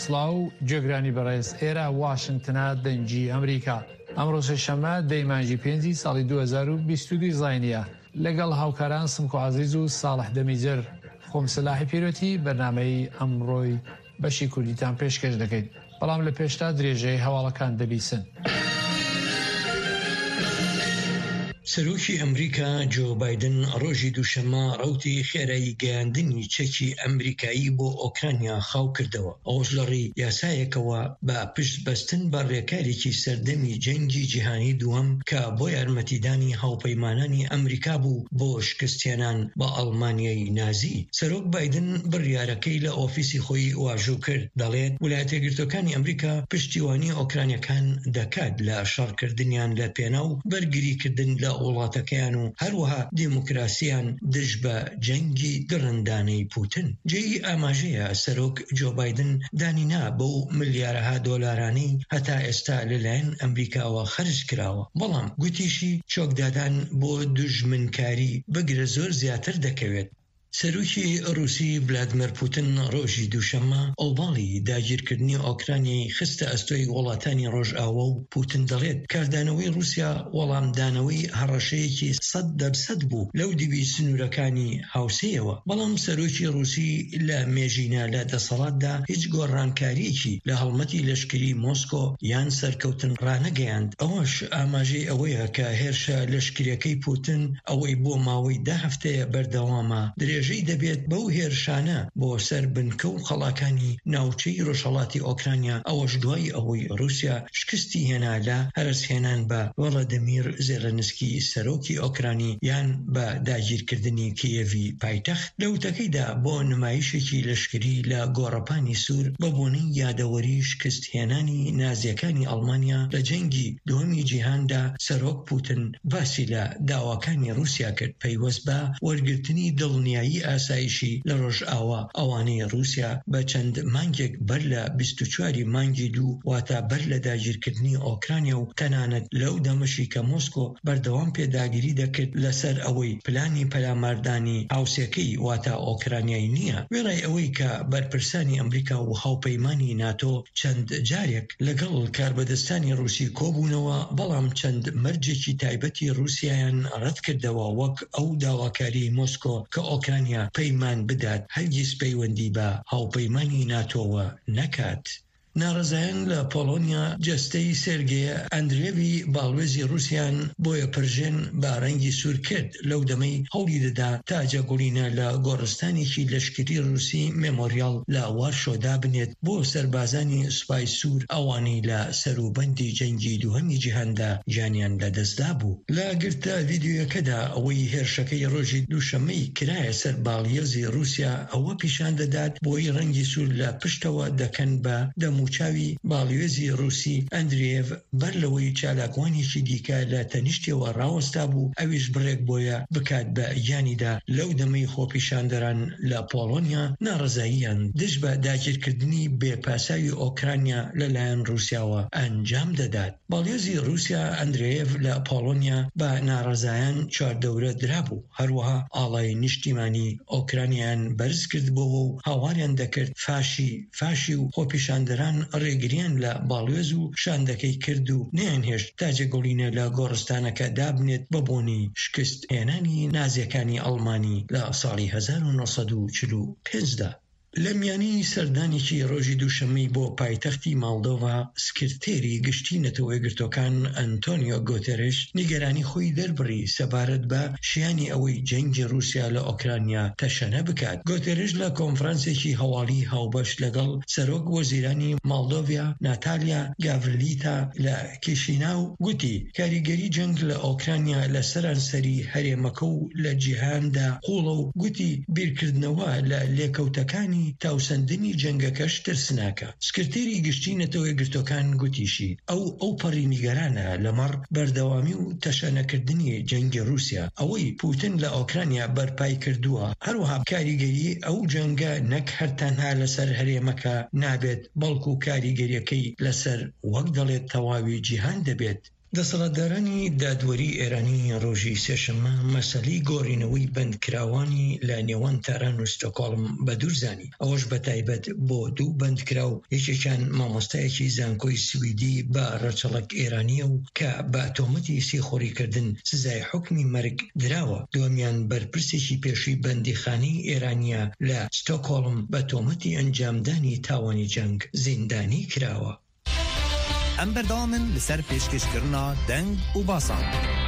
سڵاو جێگرانی بەڕێز ئێرە واشنگتنە دەنگی ئەمریکا ئەمڕۆ سێشەممە دەیمانجی 5 ساڵی 2022 زاینیە لەگەڵ هاوکاران سمک و عەزیز و ساڵح دەمیجر خۆم سلاحی پیرۆتی بەرنامەی ئەمڕۆی بەشی کوردیتان پێشکەش دەکەین بەڵام لە پێشتا درێژەی هەواڵەکان دەبیسن. سەرۆکی ئەمریکا جۆ بایدن ڕۆژی دووشەممە ڕەوتی خێرایی گەیاندنی چەکی ئەمریکایی بۆ ئۆکرانیا خاو کردەوە. ئەوەش لەڕێی یاسایەکەوە بە پشت بەستن بە ڕێکارێکی سەردەمی جەنگی جیهانی دووەم کە بۆ یارمەتیدانی هاوپەیمانانی ئەمریکا بوو بۆ شکستێنان بە ئەڵمانیای نازی. سەرۆک بایدن بڕیارەکەی لە ئۆفیسی خۆی واژوو کرد، دەڵێت ویلایەتە یەکگرتووەکانی ئەمریکا پشتیوانی ئۆکرانیەکان دەکات لە شەڕکردنیان لە پێناو بەرگریکردن لە وڵاتەکەیان و هەروەها دیموکراسیان دژ بە جەنگی گڕندانەی پوتن. جێی ئاماژەیە سەرۆک جۆ بایدن دانینا بەو ملیارەها دۆلارانەی هەتا ئێستا لەلایەن ئەمریکاوە خەرج کراوە، بەڵام گوتیشی چۆکدادان بۆ دوژمنکاری بگرە زۆر زیاتر دەکەوێت. سەرۆکی رووسی ڤلادیمیر پوتین ڕۆژی دووشەممە ئەڵباڵی داگیرکردنی ئۆکرانیای خستە ئەستۆی وڵاتانی ڕۆژئاوە و پوتین دەڵێت کاردانەوەی رووسیا وەڵامدانەوەی هەڕەشەیەکی 100% بوو لەو دیوی سنوورەکانی هاوسەیەوە. بەڵام سەرۆکی رووسی لە مێژینە لە دەسەڵاتدا هیچ گۆڕانکاریەکی لە هەڵمەتی لەشکری مۆسکۆ یان سەرکەوتن ڕانەگەیاند. ئەوەش ئاماژەی ئەوەیە کە هێرشە لەشکریەکەی پوتین ئەوەی بۆ ماوەی 10 هەفتەیە بەردەوامە درێژەی دەبێت بەو هێرشانە بۆ سەر بنکە و خەڵاکانی ناوچەی ڕۆژهەڵاتی ئۆکرانیا، ئەوەش دوای ئەوەی رووسیا شکستی هێنا لە هەرسهێنان بە ڤڵادیمیر زێلەنسکی سەرۆکی ئۆکرانی یان بە داگیرکردنی کیێڤی پایتەخت. لە وتەکەیدا بۆ نمایشێکی لەشکری لە گۆڕەپانی سوور بە بۆنەی یادەوەری شکستهێنانی نازیەکانی ئەڵمانیا لە جەنگی دووەمی جیهاندا سەرۆک پوتین باسی لە داواکانی رووسیا کرد پەیوەست بە وەرگرتنی دڵنیایی ئاسایشی لە ڕۆژئاوا ئەوانەی رووسیا بە چەند مانگێک بەر لە 24 مانگی دوو واتە بەر لە داگیرکردنی ئۆکرانیا و تەنانەت لەو دەمەشی کە مۆسکۆ بەردەوام پێداگیری دەکرد لەسەر ئەوەی پلانی پەلاماردانی هاوسێکەی واتە ئۆکرانیایی نییە، وێڕای ئەوەی کە بەرپرسانی ئەمریکا و هاوپەیمانی ناتۆ چەند جارێک لەگەڵ کاربەدەستانی رووسی کۆبوونەوە، بەڵام چەند مەرجێکی تایبەتی رووسیایان ڕەت کردەوە وەک ئەو داواکاری مۆسکۆ کە ئۆکرانیا پەیمان بدات هەرگیز پەیوەندی بە هاوپەیمانی ناتۆوە نەکات. ناڕزایان لە پۆلۆنیا جەستەی سێرگێ ئەندرێڤی باڵوێزی رووسیان بۆیە پرژێن بە ڕەنگی سوور کرد لەو دەمەی هەوڵی دەدا تا جەگوڵینە لە گۆڕستانێکی لەشکری رووسی مێمۆریال لە وارشۆدا بنێت بۆ سەربازانی سوپای سوور ئەوانەی لە سەروبەندی جەنگی دووهەمی جیهاندا گیانیان لەدەستدا بوو. لە گرتە ڤیدیۆیەکەدا ئەوەی هێرشەکەی ڕۆژی دووشەممەی کرایە سەر باڵیێزی رووسیا ئەوە پیشان دەدات بۆی ڕەنگی سوور لە پشتەوە دەکەن بە دەموچاوی باڵیێزی رووسی ئەندرێڤ بەر لەوەی چالاکوانێکی دیکە لە تەنیشتەوە ڕاوەستا بوو ئەویش بڕێک بۆیە بکات بە گیانیدا لەو دەمەی خۆپیشاندەران لە پۆلۆنیا ناڕزاییان دژ بە داگیرکردنی بێپاساوی ئۆکرانیا لەلایەن رووسیاوە ئەنجام دەدات. باڵیێزی رووسیا ئەندرێڤ لە پۆلۆنیا بە ناڕزایان چواردەورە درابوو، هەروەها ئاڵای نیشتیمانی ئۆکرانیان بەرز کردبەوە و هاواریان دەکرد فاشی و خۆپیشاندەران ڕێگریان لە باڵوێز و شاندەکەی کرد و نەیانهێشت تا جێگەڵینە لە گۆڕستانەکە دابنێت بە بۆنی شکست هێنانی نازیەکانی ئەڵمانی لە ساڵی 1945دا. لە میانی سەردانێکی ڕۆژی دووشەممەی بۆ پایتەختی مالدۆڤا، سکرتێری گشتی نەتەوە یەکگرتووەکان ئەنتۆنیۆ گۆتێرێش نیگەرانی خۆی دەربڕی سەبارەت بە شیانی ئەوەی جەنگی رووسیا لە ئۆکرانیا تەشەنە بکات. گۆتێرێش لە کۆنفرانسێکی هەواڵی هاوبەش لەگەڵ سەرۆک وەزیرانی مالدۆڤیا ناتالیا گاڤریلیتا لە کیشیناو گوتی کاریگەری جەنگ لە ئۆکرانیا لە سەرانسەری هەرێمەکە و لە جیهاندا قوڵە و گوتی بیرکردنەوە لە لێکەوتەکانی تاوسەندنی جەنگەکەش ترسناکە. سکرتێری گشتی نەتەوە یەکگرتووەکان گوتیشی ئەو پەڕی نیگەرانە لەمەڕ بەردەوامی و تەشەنەکردنی جەنگی رووسیا ئەوەی پوتین لە ئۆکرانیا بەرپای کردووە، هەروەها کاریگەری ئەو جەنگە نەک هەر تەنها لەسەر هەرێمەکە نابێت بەڵکو کاریگەریەکەی لەسەر وەک دەڵێت تەواوی جیهان دەبێت. دەسەڵاتدارانی دادوەری ئێرانی ڕۆژی سێشەممە مەسەلەی گۆڕینەوەی بەندکراوانی لە نێوان تاران و ستۆکۆڵم بە دوورزانی، ئەوەش بە تایبەت بۆ دوو بەندکراو، یەکێکیان مامۆستایەکی زانکۆی سویدی بە ڕەچەڵک ئێرانیە و کە بە تۆمەتی سێخۆڕیکردن سزای حوکمی مەرگ دراوە، دووەمیان بەرپرسێکی پێشووی بەندیخانەی ئێرانیە لە ستۆکۆڵم بە تۆمەتی ئەنجامدانی تاوانی جەنگ زیندانی کراوە. ئەم بەردەوامن لەسەر پێشکەشکردنا دەنگ و باسان.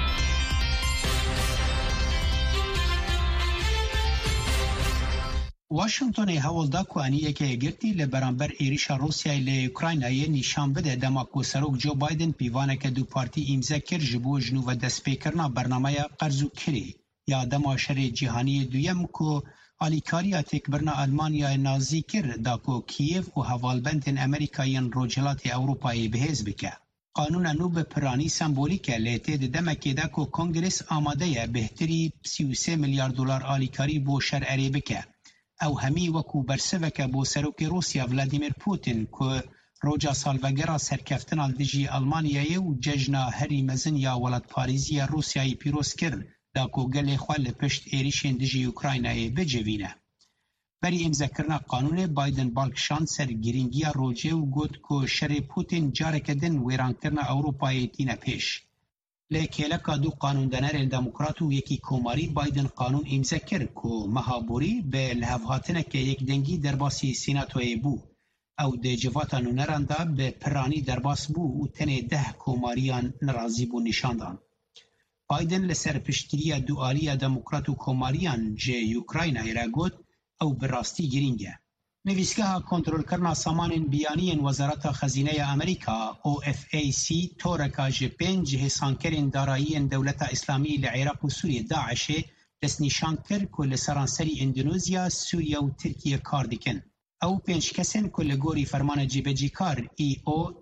واشنگتۆنی هەوڵدا کوانیەکە یەکگرتی لە بەرامبەر ئێریشا ڕوسیای لە ئوکراینایە نیشان بدە دەما کو سەرۆک جو بایدن پیوانێکە دوو پارتی ئیمزە کرد ji بۆ ژنووە دەستپێکردنا بەرنامەیە قەرز و کرێ یا دەما شەرێ جیهانی دویەم کو ئالیکاریە تێکبرنا ئەلمانیای نازی کرد دا کو کییف و هەواڵبەندên ئەمریکایەن ڕۆژهەڵاتی ئەوروپایê بەهێز بکە. قانونا نو به پرانی سمبولیکه لیته ده دمکیده که کنگرس آماده یه بهتری 33 میلیارد دلار آلیکاری بو شر عریبکه. او همی وکو برسوکه بو سروک روسیا ولادیمیر پوتین که روجا سالوگرا سرکفتن دجی آلمانیای و ججنا هری مزن یا ولد پاریزی روسیای پیروز کرد دا که گل خوال پشت ایریشین دجی اوکراینای بجوینه. بری امزکرنا قانون بایدن بالکشان سر گرینگی روجه و گوت که شر پوتین جارکدن ویران کرنا اوروپای تینه پیش. لیکیلکا دو قانون دنر دموکرات و یکی کوماری بایدن قانون امزکر که مهابوری به لحوهاتنه که یک دنگی درباسی سیناتوی بو. او ده جواتا نونرانده به پرانی درباس بو و تنه 10 کوماریان نرازی بو نشاندان. بایدن لسر پشتگیری دوالی دموکرات و کوماریان جه یوکراین ایرا گوت او براستی گرینگه. نویسگاه کنترل کرنا سامان بیانی وزارت خزینه امریکا OFAC تورکا جپنج حسانکرین دارایی دولت اسلامی لعراق و سوریه داعش دست نشان کرد که لسرانسری اندونزیا، سوریه و ترکیه کار دکن. او 5 کسین که لگوری فرمان جیبجی کار EO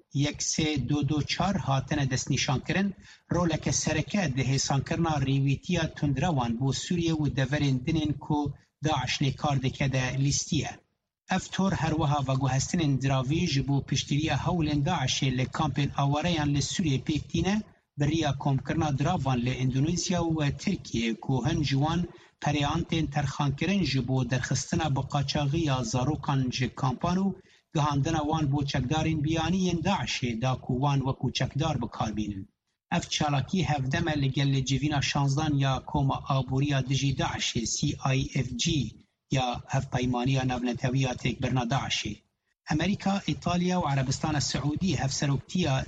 13224 هاتن دست نشان کرن رولک سرکه ده حسان کرنا ریویتیا تندروان بو سوریه و دورین دنین که داعش نکار دکه ده لیستیه. افتور هر وها و گوهستن دراوی جبو پشتیری هولن داعش لکامپین آواریان لسوریه پیکتینه بریا کم کرنا دراوان لاندونیزیا و ترکیه که هن جوان پریانتین ترخان کرن جبو درخستنا بقاچاغی زاروکان ج کامپانو گهاندن وان بو چکدارین بیانی داعش دا کووان وکو چکدار بکاربینن. اف چالاکی هفدم لگل جوینا شانزدان یا کوما آبوریا دجی داعش CIFG یا هفپایمانی نونتوی تکبرنا داعشی. امریکا، ایتالیا و عربستان السعودی هفسروکتیا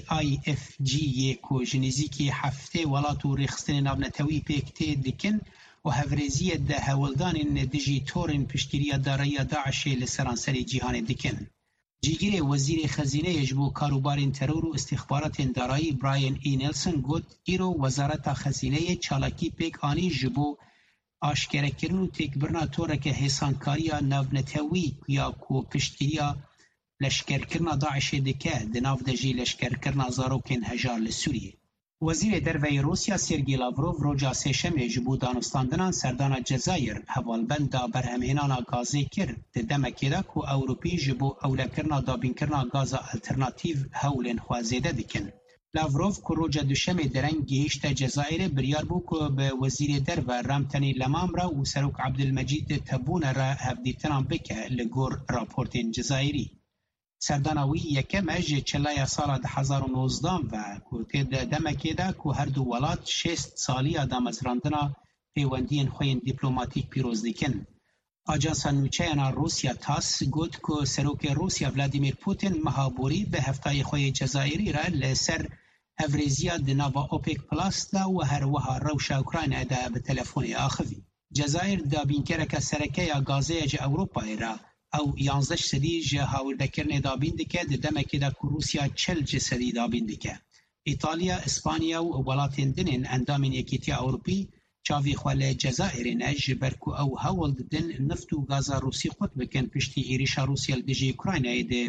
CIFG کو جنیزیکی هفته ولاتو ریخستن نونتوی پیکته دکن و هفریزی ده هولدان دجی تورن پشتیری دارایی داعشی لسرانسری جیهان دکن. جیگیر وزیر خزینه یجبو کاروبارین ترور و استخبارات دارایی براین نیلسن گوت ایرو وزارت خزینه چالاکی پیک آنی جبو آشکره کردن و تکبرنا تورک حسانکاریا نونتوی یا کو پشتگیریا لشکر کرنا داعش دکه دناو دجی لشکر کرنا زاروکن هجار لسوریه. وزیر دروی روسیا سرگی لاوروف روجا سیشم جبو دانستاندنان سردان جزایر حوالبند دا برهمهنانا گازی کرد دمکی دا کو اوروپی جبو اوله کرنا دابین کرنا گازا الترناتیو هولن خوازیده دکن. لاوروف که روجا دوشم درنگ گیشت جزایر بریار بو که به وزیر در و رامتنی لمام را و سروک عبدالمجید تبون را هفدیتنان بکه لگور راپورتین جزایری. سردانوی یکم اج چلای سال 2019 و که دمکی دا که هر دو ولات 6 سالی دامزراندنا پیوندین خوین دیپلوماتیک پیروز دیکن. آجانس نوچهانا روسیا تاس گوت که سروک روسیا ولادیمیر پوتین مهابوری به هفتای خوی جزایری را لسر افریزیا دناوا اوپیک پلاس دا و هر وها روشا اوکراین دا به تلفون آخوی. جزایر دا بینکرک سرکه یا گازه جه اوروپای را او 11 سدی جه هاوردکرن دا بیندکه دمکی دا که روسیا 40 سدی دا بیندکه. ایتالیا، اسپانیا و ولاتین دنین اندامین یکیتی اوروپی چاوی خوال جزائر نج برکو او هول دن نفت و گاز روسی خود بکن پشتی ایریشا روسیا دجی اوکراین ده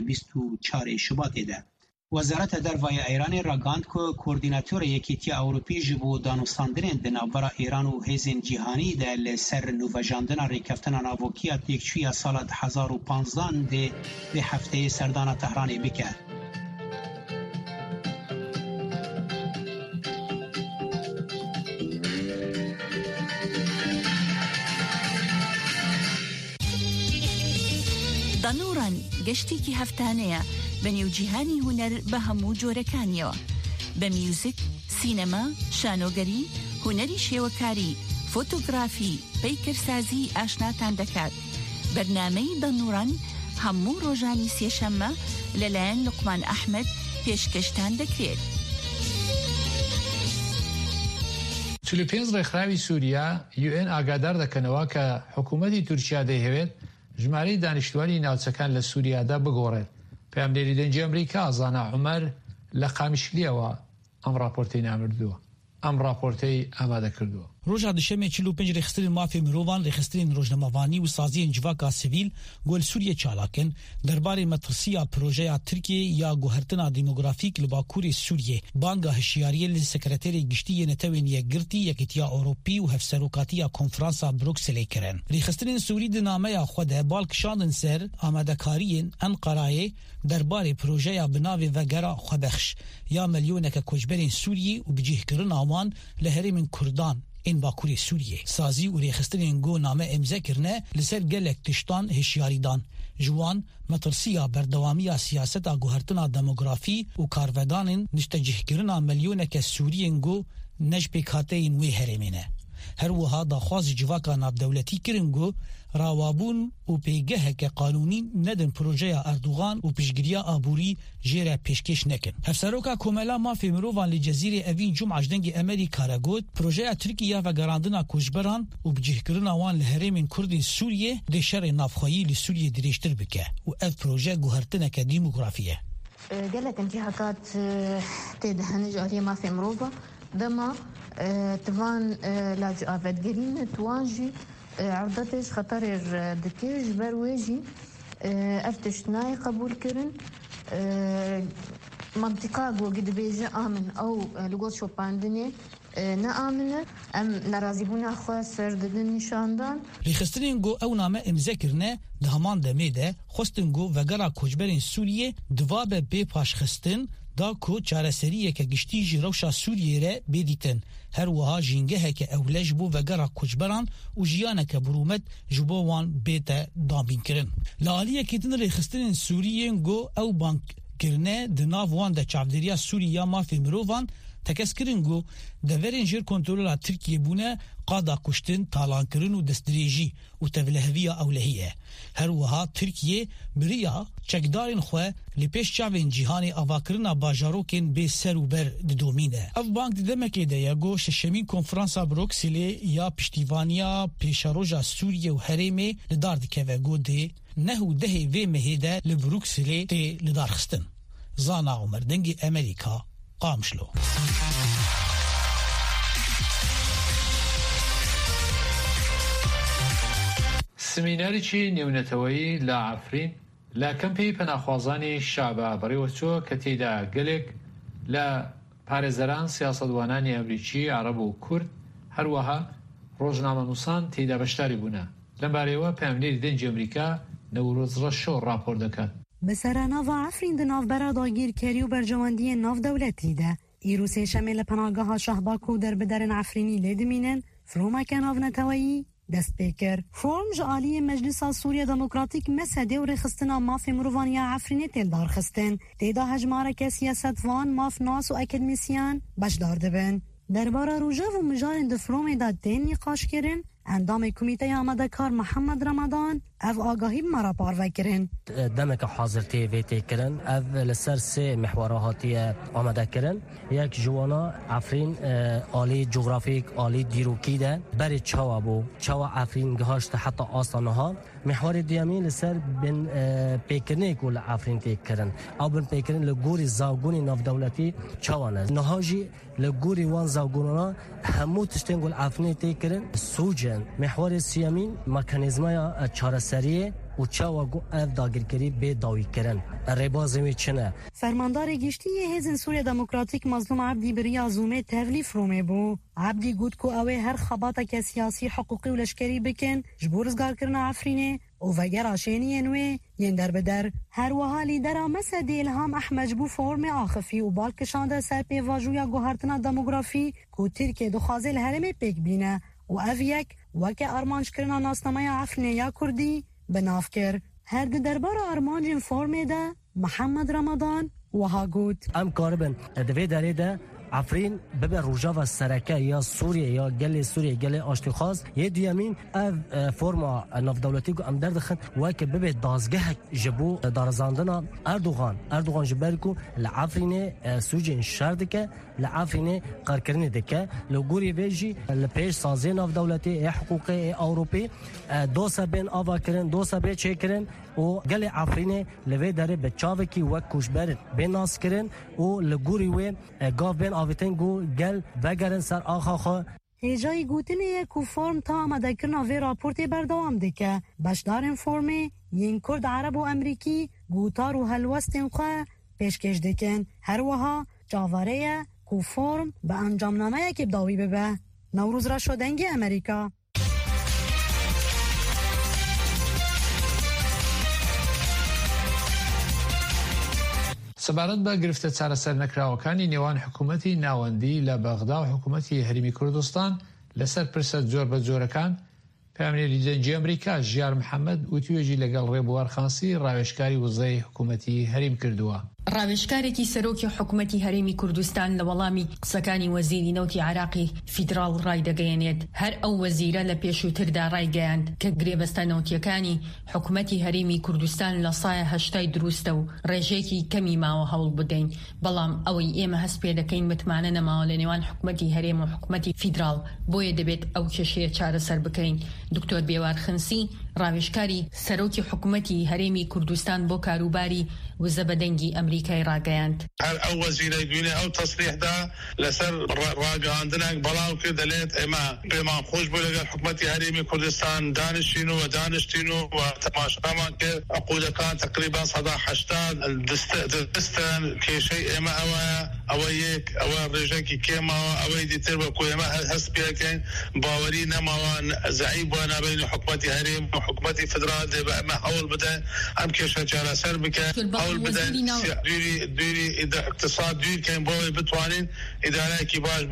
24 شباط ده. وزارت دروای ایران راگاند که کوردیناتور یکیتی اوروپی جبو دانستاندن دنابرا ایران و هیزن جیهانی ده لسر نووژاندن ریکفتن ناوکیات یکچوی سال 2015 ده به هفته سردان تهرانی بکرد. دانوران گشتێکی هەفتانەیە بە نێوجیهانی هونەر بە هەموو جۆرەکانیەوە بە میوزیک، سینەما، شانۆگەری، هونەری شێوەکاری، فۆتۆگرافی، پیکرسازی ئاشناتان دەکات. بەرنامەی دانوران هەموو ڕۆژانی سێشەممە لەلایەن لوقمان ئەحمەد پێشکەشتان دەکرێت. 45 ڕێکخراوی سووریا UN ئاگادار دەکەنەوە کە حکوومەتی تورکیا دەیهەوێت ژمارەی دانیشتوانی ناوچەکان لە سووریادا بگۆڕێت. پەیامدەری دەنگی ئەمریکا زانا عومەر لە قامیشلیەوە ئەم راپۆرتەی نامردووە. ئەم راپۆرتەی ئامادە کردووە. ڕۆژا دشەمێ 45 ڕێخسترین مافی مرۆڤان ڕێخسترین ڕۆژنەمەوانی و سازیên civaka sivîl gol Sûriye çalakin derbarê metirsiya projeya Tirkiye ya guhertina demografîk li Bakurê Sûriye banga hişyariyê li sekreterê giştî yê netewên yekgirtî Yekîtiya Ewropî û hevserokatiya konferansa Brukselê kirin. Rêxistinên Sûrî di nameya xwe de balkişandin ser amadekariyên Enqerayê derbarê projeya bi navê vegera xwebexş ya milyoneke koçberên Sûriyê û bicihkirina wan li herêmên Kurdan in Bakurê Sûriye. Sazî û rêxistinên got name imze kirine li ser gelek tiştan hişyarîdan. Ji wan metirsiya berdewamiya siyaseta guhertina demografî û karvedanên niştecihkirina milyoneke Sûriyên got ne ji pêkhateyên wê herêmê ne. Her wiha daxwazî civaka navdewletî kirin got rawabûn û pêgeheke qanûnî nedin projeya Erdogan û piştgiriya aborî jê re pêşkêş nekin. Hevseroka Komela Mafê Mirovan li Cezîrê Evîn Cum'a ji dengê Amerîka re got projeya Tirkiye vegerandina koçberan û bicihkirina wan li herêmên Kurdên Sûriye dê şerê navxwayî li Sûriye dirêjtir bike û ev proje guhertineke demografî ye. gelek intîhakat tê dihene ji aliyê mafê mirova dema tivan lacî avêtgerîn tuwan jî عرضتش خطرش دكيج برويجي افتشناي قبول كرن منطقة جو قد بيجي آمن أو لغوت شوباندني نه آمنه ام نرازیبونه خو سرددن نشاندان ریخسترین گو او نامه امضا کرنه ده همان دمه ده خواستن گو وگرا کوچبرین سوریه دوابه به پاشخستن دا کو چارەسەریە کە گشتی ji rewşa Sûriyê re bêdîtin her wiha jîngeheke ewle ji bo vegera koçberan û jiyaneke birûmet ji bo wan bête dabînkirin. Li aliyekê din rêxistinên Sûriyên got ew bankirine di nav wan de çavdêriya Sûrî ya mafê mirovan tekeskirin got deverên jêr kontrola Tirkiye bûne qada kuştin, talankirin û destdirêjî û tevleheviya ewlehî ye. Her wiha Tirkiye biriya çekdarên xwe li pêş çavên cîhanê avakirina bajarokên bê ser û ber didomîne. Ev bank di demekê de ye got şeşemîn konferansa Brukselê ya piştîvaniya pêşaroja Sûriye û herêmê li dar dikeve got dê neh û dehê vê mehê de li Brukselê tê li darxistin. Zana Umer dengê Amerîka Qamişlo. سمینارێکی نێونەتەوەیی لە عەفرین لە کەمپی پەناخوازانی شابە بەڕێوەچووە کە تێیدا گەلێک لە پارێزەران سیاسەتوانانی ئەمریکی عەرەب و کورد هەروەها ڕۆژنامەنووسان تێیدا بەشداری بوونە. لەم بارەیەوە پەیامدەری دەنگی ئەمریکا نەورۆز ڕەشۆ راپۆر دەکات. بەسەراناڤا عەفرین di navbera dagîrkerî û bercewendiyên navdewletî de îro sêşemê li penaggeha Şahbak û derbiderên Efrînî lê dimînin firomeke navneteweyî dest pê kir. Forum ji aliyê Meclisa Sûriya Demokratîk mesedê û rêxistina mafê mirovan ya Efrînê tê darxistin. Têda hejmareke siyasetvan, mafnas û akademîsyan beşdar dibin. Derbara rojev û mijarên di forumê de tên nîqaşkirin, endamê komîteya amedekar Mihemed Ramadan ev agahî mera parvekirin. Demeke hazirtiyê vê tê kirin, ev li ser sê mihwara hatiye amede kirin. Yek ji wana Efrîn alî coğrafîk, alî dîrokî de berê çawa bû. Çawa Efrîn gihaşte heta asta niha. Mihwarê duyemîn li ser bin pêkirinê ku li Efrîn tê kirin. Ew bin pêkirin li gorî zavgonê navdewletî çawa ne. Niha jî li gorî wan zavgonana hemû tiştên ku li Efrînê tê kirin sûcin. Mihwarê siyemîn mekanîzmaya çareseriyê û çawa got ev dagirkerî bê dawî kirin. Rêbazê wê çi ne? Fermandarê giştiyê Hêzên Sûriya Demokratîk Mazlûm Ebdî biriya Zûmê tevlî firomê bû. Ebdî got ku ew ê her xebateke siyasî, hiqûqî û leşkerî bikin ji bo rizgarkirina Efrînê û vegera şêniyên wê yên derbider. Her wiha lîdera Mesedê İlham Ehmed ji bo formê axifî û balkişande ser pêvajoya guhertina demografî ku Tirkiye dixwaze li herêmê pêk bîne û ev yek weke armanjkirina nasnameya Efrînê ya Kurdî bi nav kir. هر دربار آرمانجین فرمی ده محمد رمضان وها گوت ام کاربن دوی داره ده عفرین ببر روجاوا سرکه یا سوریه یا گل سوریه گل آشتیخاز یه دیامین اف فرما ناف دولتی کو ام دردخن وک ببر دازگه جبو دارزاندنا اردوغان جبرکو لعفرین سوجین شردکه لعفرین قارکرنی دکه لوگوری ویجی لپیش سازی ناف دولتی حقوقی اوروپی دوسا بین آوا کرن دوسا بی چه کرن و گل عفرین لوی داره به چاوکی وک کوشبر بیناس کرن و لگوری و گاف بین آویتن گو گل بگرن سر آخا هجای گوتنی که فرم تا آمده کرنا وی راپورتی بردوام دکه بشدارن فرمی ین کرد عرب و امریکی گوتار و هلوستن خواه پیشکش دکن هر وها جاواره که فرم به انجام نامه که بداوی ببه نوروز را شدنگی امریکا سەبارەت بە گرفتە چارەسەر نەکراوەکانی نێوان حکوومەتی ناوەندی لە بەغدا و حکوومەتی هەرێمی کوردستان لەسەر پرسە جۆر بە جۆرەکان پامێری دەنگی ئەمریکا ژیار محەممەد وتوێژی لەگەڵ ڕێبوارخانسی ڕاوێژکاری وزەی حکوومەتی هەریم کردووە. ڕاوێژکارێکی سەرۆکی حکوومەتی هەرێمی کوردستان لە وەڵامی قسەکانی وەزیری نەوتی عراقی فیدراڵ ڕای دەگەیەنێت هەر ئەو وەزیرە لە پێشووتردا ڕایگەیاند کە گرێبەستە نەوتیەکانی حکوومەتی هەرێمی کوردستان لە سایە هەشتای دروستە و ڕێژێکی کەمی ماوە هەوڵ بدەین بەڵام ئەوەی ئێمە هەست پێ دەکەین متمانە نەماوە لە نێوان حکوومەتی هەرێم و حکوومەتی فیدراڵ بۆیە دەبێت ئەو کێشەیە چارەسەر بکەین. دکتۆر بێوار خنسی ڕاوێژکاری سەرۆکی حکوومەتی هەرێمی کوردستان بۆ کاروباری وزە بەدەنگی ئەمریکای ڕاگەیاند. هەر ئەو وەزیرەی دوێنێ ئەو تەسریحدا لەسەر ڕاگەاندنێک بەڵاو کرد دەڵێت ئێمە پێمان خۆش بوو لەگەڵ حکوومەتی هەرێمی کوردستان دانیشتین و تەماشامان کرد عقودەکان تقریبا 180 دەستن کێشەی ئێمە ئەوە یەک ئەوە ڕێژێکی کێماوە ئەوەی دیتر بەکو ئێمە هەست پێکەین باوەری نەماوە زەعیب بووە نابێنی حکوومەتی هەرێم و حکوومەتی فدرال دێ بە ئەمە هەوڵ بدەن ئەم کێشە چارەسەر بکەن هەوڵ بدەن دووری اقتصاد دوورکەین بۆی بتوانین ئیدارەیەکی باش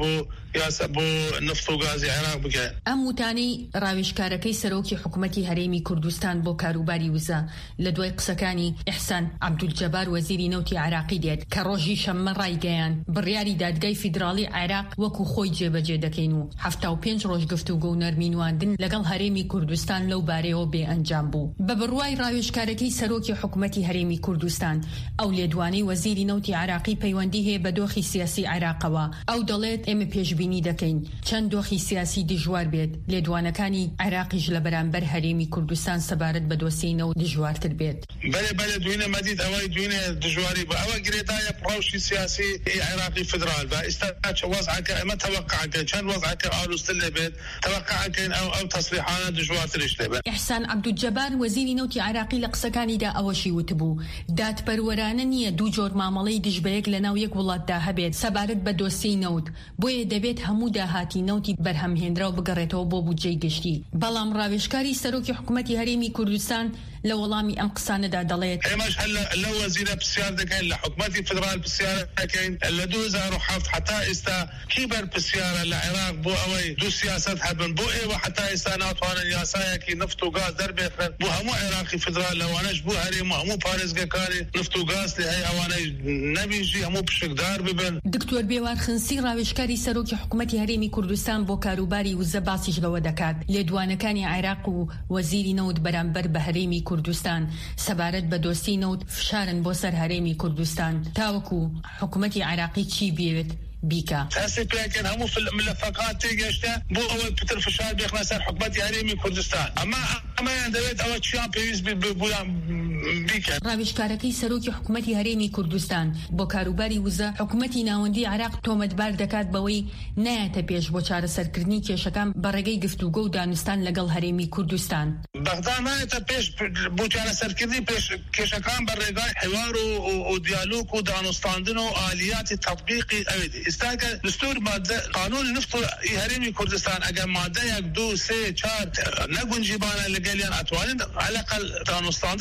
بۆ نفت و گازی عێراق بکەن. ئەم وتانەی ڕاوێژکارەکەی سەرۆکی حکوومەتی هەرێمی کوردستان بۆ کاروباری وزە لە دوای قسەکانی ئیحسان عەبدولجەبار وەزیری نەوتی عێراقی دێت کە ڕۆژی شەممە ڕایگەیاند بڕیاری دادگای فیدراڵی عێراق وەکو خۆی جێبەجێ دەکەین و 75 ڕۆژ گفتوگۆ و نەرمینواندن لەگەڵ هەرێمی کوردستان لەو بارەیەوە بێ ئەنجام بوو. بە بڕوای ڕاوێژکارەکەی سەرۆکی حکوومەتی هەرێمی کوردستان ئەو لێدوانەی وەزیری نەوتی عێراقی پەیوەندی هەیە بە دۆخی سیاسی عێراقەوە ئەو دەڵێت ئێمە پێشبینی دەکەین چەند دۆخی سیاسی دژوار بێت لێدوانەکانی عێراقیش لە بەرامبەر هەرێمی کوردستان سەبارەت بە دۆسیینەوە دژوارتر بێت. بەێ دوینە مەدید ئەوەی دوینێ دژواری بە ئەوە گرێدایە ڕەوشی سیاسی عێراقی فدرال بە ئێستا وەزعەکە ئەمە تەوەقعەکەین چەند وەزعەکە ئاڵوستر لێبێت تەوەقعەکەین ئەو تەسریحانە دژوارترش لێبێت. ئیحسان عەبدولجەبار وەزیری نەوتی عێراقی لە قسەکانیدا ئەوەشی وتبوو دادپەروەرانە نییە دوو جۆر مامەڵەی دژبەیەک لە ناو یەک وڵاتدا هەبێت سەبارەت بە دۆسیی نەوت بۆیە دەبێت هەموو داهاتی نەوتی بەرهەمهێنرا و بگەڕێتەوە بۆ بودجەی گشتی. بەڵام ڕاوێژکاری سەرۆکی حکوومەتی هەرێمی کوردستان لە وەڵامی ئەم قسانەدا دەڵێت ئێمەش لە وەزیرە پرسیار دەکەین لە حکوومەتی فدرال پرسیار دەکەین لە 2007 حتا ئێستا کیبەر پرسیارە لە عێراق بۆ ئەوەی دوو سیاست هەبن بۆ ئێوە حتا ئێستا ناتوانن یاسایەکی نفت و گاز دەربێخن بۆ هەموو عێراقی فدرال لەوانەش بۆ هەرێم و هەموو پارێزگەکاری نفت و گاز لێ هەیە ئەوانەی نەبیژی هەموو پشکدار ببن. دکتۆر بێوار خنسی ڕاوێژکاری سەرۆکی حکوومەتی هەرێمی کوردستان بۆ کاروباری وزە باسیش لەوە دەکات لێدوانەکانی عێراق و وەزیری نەوت بەرامبەر بە هەرێمی کوردستان سەبارەت بە دۆستی نەوت فشارن بۆ سەر هەرێمی کوردستان تاوەکو حکوومەتی عێراقی چی بێت بیکە. تاسی پێکەن هەموو ملەفەکان تێگەشتە بۆ ئەوەی پتر فشار بێخنە سەر حکوومەتی هەرێمی کوردستان ئەمەیان دەوێت ئەوە چیان پێویست بوویان بیکەن. ڕاوێژکارەکەی سەرۆکی حکوومەتی هەرێمی کوردستان بۆ کاروباری وزە حکوومەتی ناوەندی عێراق تۆمەتبار دەکات بەوەی نایەتە پێش بۆ چارەسەرکردنی کێشەکان بە ڕێگەی گفتوگۆ و دانوستان لەگەڵ هەرێمی کوردستان. بەغدا نایەتە پێش بۆ چارەسەرکردنی کێشەکان بە ڕێگای حوار و دیالۆگ و دانوستاندن و ئالیاتی تەطبیقی ئەوێتی ئێستاکە دستور مادە قانون نفت هەرێمی کوردستان ئەگەر مادەیەک 2 3 4 نەگونجیبانە لەگەلیان ئەتوانین عەلەقەل دانوستاندن لەگە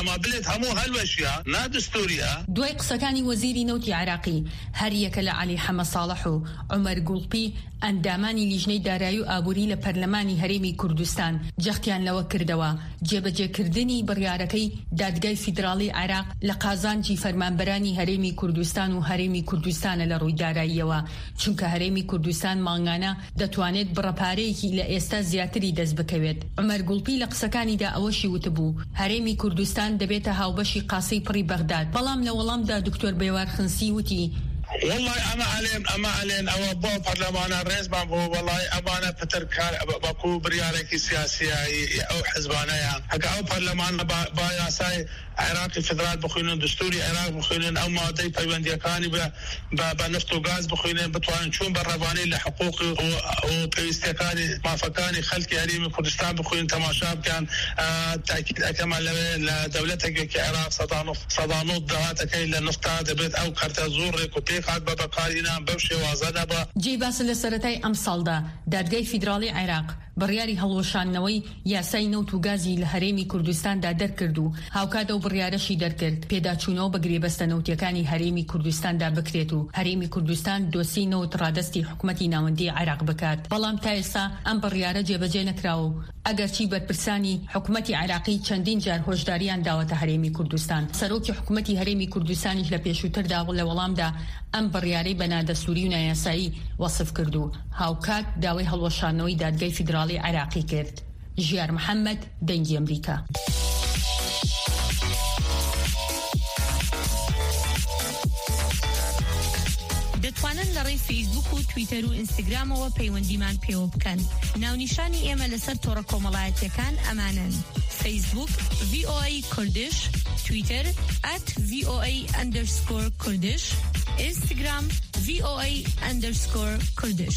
ئەما بلێت هەموو هەلوەشیە نادستوریە. دوای قسەکانی وەزیری نەوتی عێراقی هەریەکە لە عەلی حەمە ساڵح و عومەر گوڵپی ئەندامانی لیژنەی دارایی و ئابووری لە پەرلەمانی هەرێمی کوردستان جەختیان لەوە کردەوە جێبەجێکردنی بڕیارەکەی دادگای فیدراڵی عێراق لە قازانجی فەرمانبەرانی هەرێمی کوردستان و هەرێمی کوردستانە لە ڕووی داراییەوە، چونکە هەرێمی کوردستان ماڵنگانە دەتوانێت بڕەپارەیەکی لە ئێستا زیاتری دەست بکەوێت. عومەر گوڵپی لە قسەکانیدا ئەوەشی وتبوو هەرێمی کوردستان دەبێتە هاوبەشی قاسەی پڕی بەغداد، بەڵام لە وەڵامدا دکتۆر بێوار خنسی وتی والله اما علين او بو برلمان الرئيس بابو والله ابانا بتر كار باكو بريارك سياسيه او حزبانيه حق او برلمان با ياساي عراقي فدرال بخوينن دستوري عراق بخوينن او ماده بيونديه كاني بنفط وغاز بخوينن بتوان شون برباني لحقوق وبيستكاني ما فكاني خلق هريم كردستان بخوين تماشاب كان تاكيد اكمل لدولتك كعراق صدانوت دهاتك لنفط دبت او كارت زور كوبي جێی باسە لە سەرەتای ئەم ساڵدا دادگای فیدراڵی عێراق بڕیاری هەڵوەشاندنەوەی یاسای نەوت و گازی لە هەرێمی کوردستاندا دەرکرد و هاوکاتە و بڕیارەشی دەرکرد پێداچوونەوە بە گرێبەستە نەوتیەکانی هەرێمی کوردستاندا بکرێت و هەرێمی کوردستان دۆسی نەوت ڕادەستی حکومەتی ناوەندی عێراق بکات، بەڵام تا ئێستا ئەم بڕیارە جێبەجێ نەکراوە و ئەگەرچی بەرپرسانی حکومەتی عێراقی چەندین جار هۆشداریان داوەتە هەرێمی کوردستان. سەرۆکی حکومەتی هەرێمی کوردستانیش لە پێشووتردا لە وەڵامدا ئەم بڕیارەی بە نادەستوری و نایاسایی وەسف کرد و هاوکات داوای هەڵوەشاندنەوەی دادگای فیدراڵی عێراقی کرد. ژیار محەممەد، دەنگی ئەمریکا. دەتوانن لە ڕێی فەیسبوک و تویتەر و ئینستاگرامەوە پەیوەندیمان پێوە بکەن. ناونیشانی ئێمە لەسەر تۆڕە کۆمەڵایەتیەکان ئەمانن: فەیسبوک VOA کوردش، تویتر @VOA_کوردش، ئینستاگرام VOA_کوردش.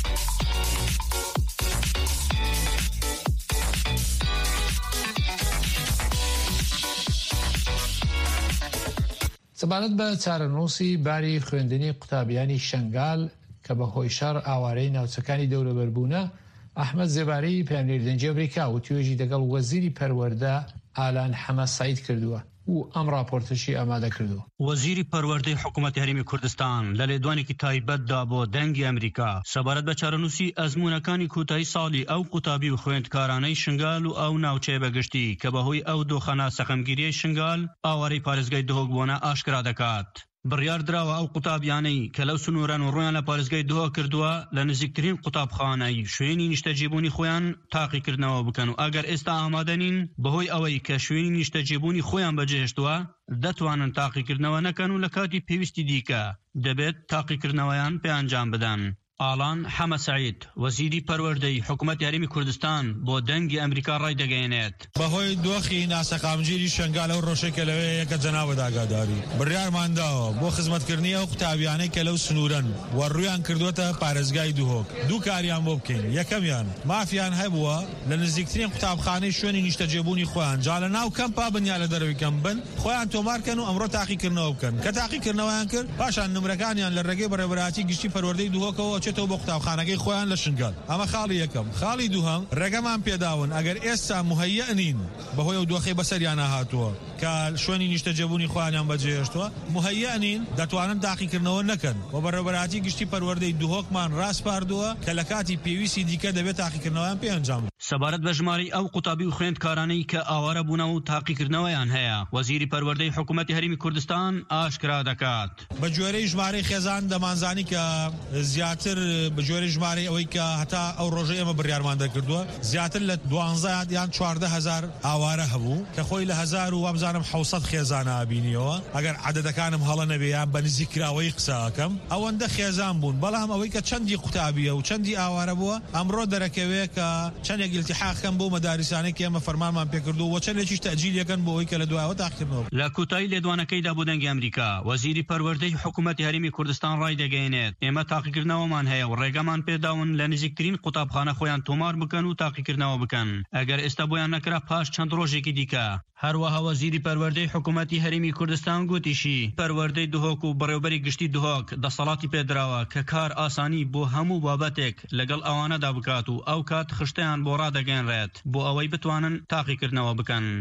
سەبارەت بە چارەنووسی باری خوێندنی قوتابیانی شنگال کە بەهۆی شەڕ ئاوارەی ناوچەکانی دەوروبەربوونە، ئەحمەد زێباری پێمنیر دەنگی ئەمریکا و توێژی دەگەڵ وەزیری پەروەردە ئالان حەمە سعید کردووە و ئەم راپۆرتشی ئامادە کردو. وەزیری پەروەردەی حکوومەتی هەرێمی کوردستان لە لێدوانێکی تایبەتدا بۆ دەنگی ئەمریکا سەبارەت بە چارەنووسی ئەزموونەکانی کوتایی ساڵی ئەو قوتابی و خوێندکارانەی شنگال و ئەو ناوچەیە بەگشتی کە بەهۆی ئەو دۆخەنە سەخەمگیریەی شنگال ئاوارەی پارێزگای دهۆک بوونە ئاشکرا دەکات. بڕیار دراوە ئەو قوتابیانەی کە لەو سنوورەن و ڕۆیان لە پارێزگای دهۆک کردووە لە نزیکترین قوتابخانەی شوێنی نیشتەجێبوونی خۆیان تاقیکردنەوە بکەن و ئەگەر ئێستا ئامادەنین بەهۆی ئەوەی کە شوێنی نیشتەجێبوونی خۆیان بەجێهێشتووە دەتوانن تاقیکردنەوە نەکەن و لە کاتی پێویستی دیکە دەبێت تاقیکردنەوەیان پێ ئەنجام بدەن. ئالان حەمە سعید وەزیری پەروەردەی حکوومەتی هەرێمی کوردستان بۆ دەنگی ئەمریکا ڕای دەگەیەنێت. بەهۆی دۆخی ناسەقامگیری شنگال ئەو ڕۆژێکە لەوەیە کە جەنابە داگاداری بڕیارمانداوە بۆ خزمەتکردنی ئەو قوتابیانەی کە لەو سنوورەن و ڕوویان کردوتە پارێزگای دهۆک. دوو کاریان بۆ بکەین. یەکەمیان مافیان هەبووە لە نزیکترین قوتابخانەی شوێنی نیشتەجێبوونی خۆیان جا لە ناو کەمپا بنیا لە دەرەوەی کەم بن خۆیان تۆمارکەن و ئەمڕۆ تاقیکردنەوە بکەن کە تاقیکردنەوەیان کرد پاشان نمرەکانیان لە ڕێگەی بەڕێوەبەراتی گشتی پەروەردەی دهۆکەوە چێتەوە بۆ قوتابخانەکەی خۆیان لە شنگال. ئەمە خاڵی یەکەم. خاڵی دووهەم ڕێگەمان پێداون ئەگەر ئێستا مهەیە نین بەهۆی ئەو دۆخەی بەسەریان هاتووە کە شوێنی نیشتەجێبوونی خۆیان بەجێهێشتووە مهەیە نین دەتوانن تاقیکردنەوە نەکەن و بەڕێوەبەراتی گشتی پەروەردەی دهۆکمان ڕاستپاردووە کە لە کاتی پێویستی دیکە دەبێت تاقیکردنەوەیان پێ ئەنجام بدرێت. سەبارەت بە ژمارەی ئەو قوتابی و خوێندکارانەی کە ئاوارە بوونەوە و تاقیکردنەوەیان هەیە وەزیری پەروەردەی حکوومەتی هەرێمی کوردستان ئاشکرا دەکات. بە جۆرەی ژمارەی خێزان دەمانزانی کە زیاتر بە جۆرەی ژمارەی ئەوەی کە هەتا ئەو ڕۆژەی ئێمە بڕیارمان دەکردووە زیاتر لە 12 یان 14,000 ئاوارە هەبوو کە خۆی لە 1000 و وابزانم 700 خێزانە ئابینیەوە ئەگەر عەدەدەکانم هەڵە نەبێیان بە نزیکراوەی قساکەم ئەوەندە خێزان بوون بەڵام ئەوەی کە چەندی قوتابیە و چەندی ئاوارە بووە ئەمڕۆ دەرەکەوێت کە چەندێک ئیلتیحاقەکەن بۆ مەدارسانێک ئێمە فەرمانمان پێکردو و چەندێکیش تەجیلیەکەن بۆ ئەوەی کە لە دوایەوە تاقیکردنەوە. لە کوتایی لێدوانەکەیدا بۆ دەنگی ئەمریکا وەزیری پەروەردەی حکوومەتی هەرێمی کوردستان ڕای دەگەیەنێت ئێمە تاقیکردنەوەمان هەیە و ڕێگەمان پێداون لە نزیکترین قوتابخانە خۆیان تۆمار بکەن و تاقیکردنەوە بکەن ئەگەر ئێستا بۆیان نەکرا پاش چەند ڕۆژێکی دیکە. هەروەها وەزیری پەروەردەی حکوومەتی هەرێمی کوردستان گوتیشی پەروەردەی دهۆک و بەڕێوەبەری گشتی دهۆک دەسەڵاتی پێدراوە کە کار ئاسانی بۆ هەموو بابەتێک لەگەڵ ئەوانەدا بکات و ئەو کات خشتیان بۆ ڕادەگەێنرێت بۆ ئەوەی بتوانن تاقیکردنەوە بکەن.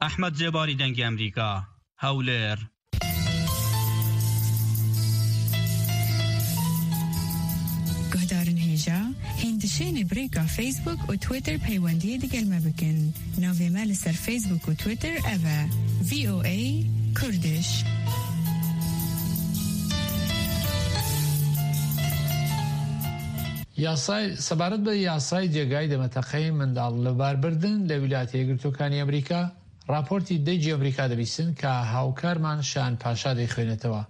احمد زباری دنگ امریکا هولر گهدارن هیجا هندشین بریکا فیسبوک و تویتر پیوندی دیگل مبکن ناوی مال سر فیسبوک و تویتر اوه VOA کردش یاسای سەبارەت بە یاسای جێگای دەمەتەقەی منداڵ لەباربردن لە ویلایەتە یەکگرتووەکانی ئەمریکا راپۆرتی دەیجی ئەمریکا دەبیستن کە هاوکارمان شان پاشا دەیخوێنێتەوە.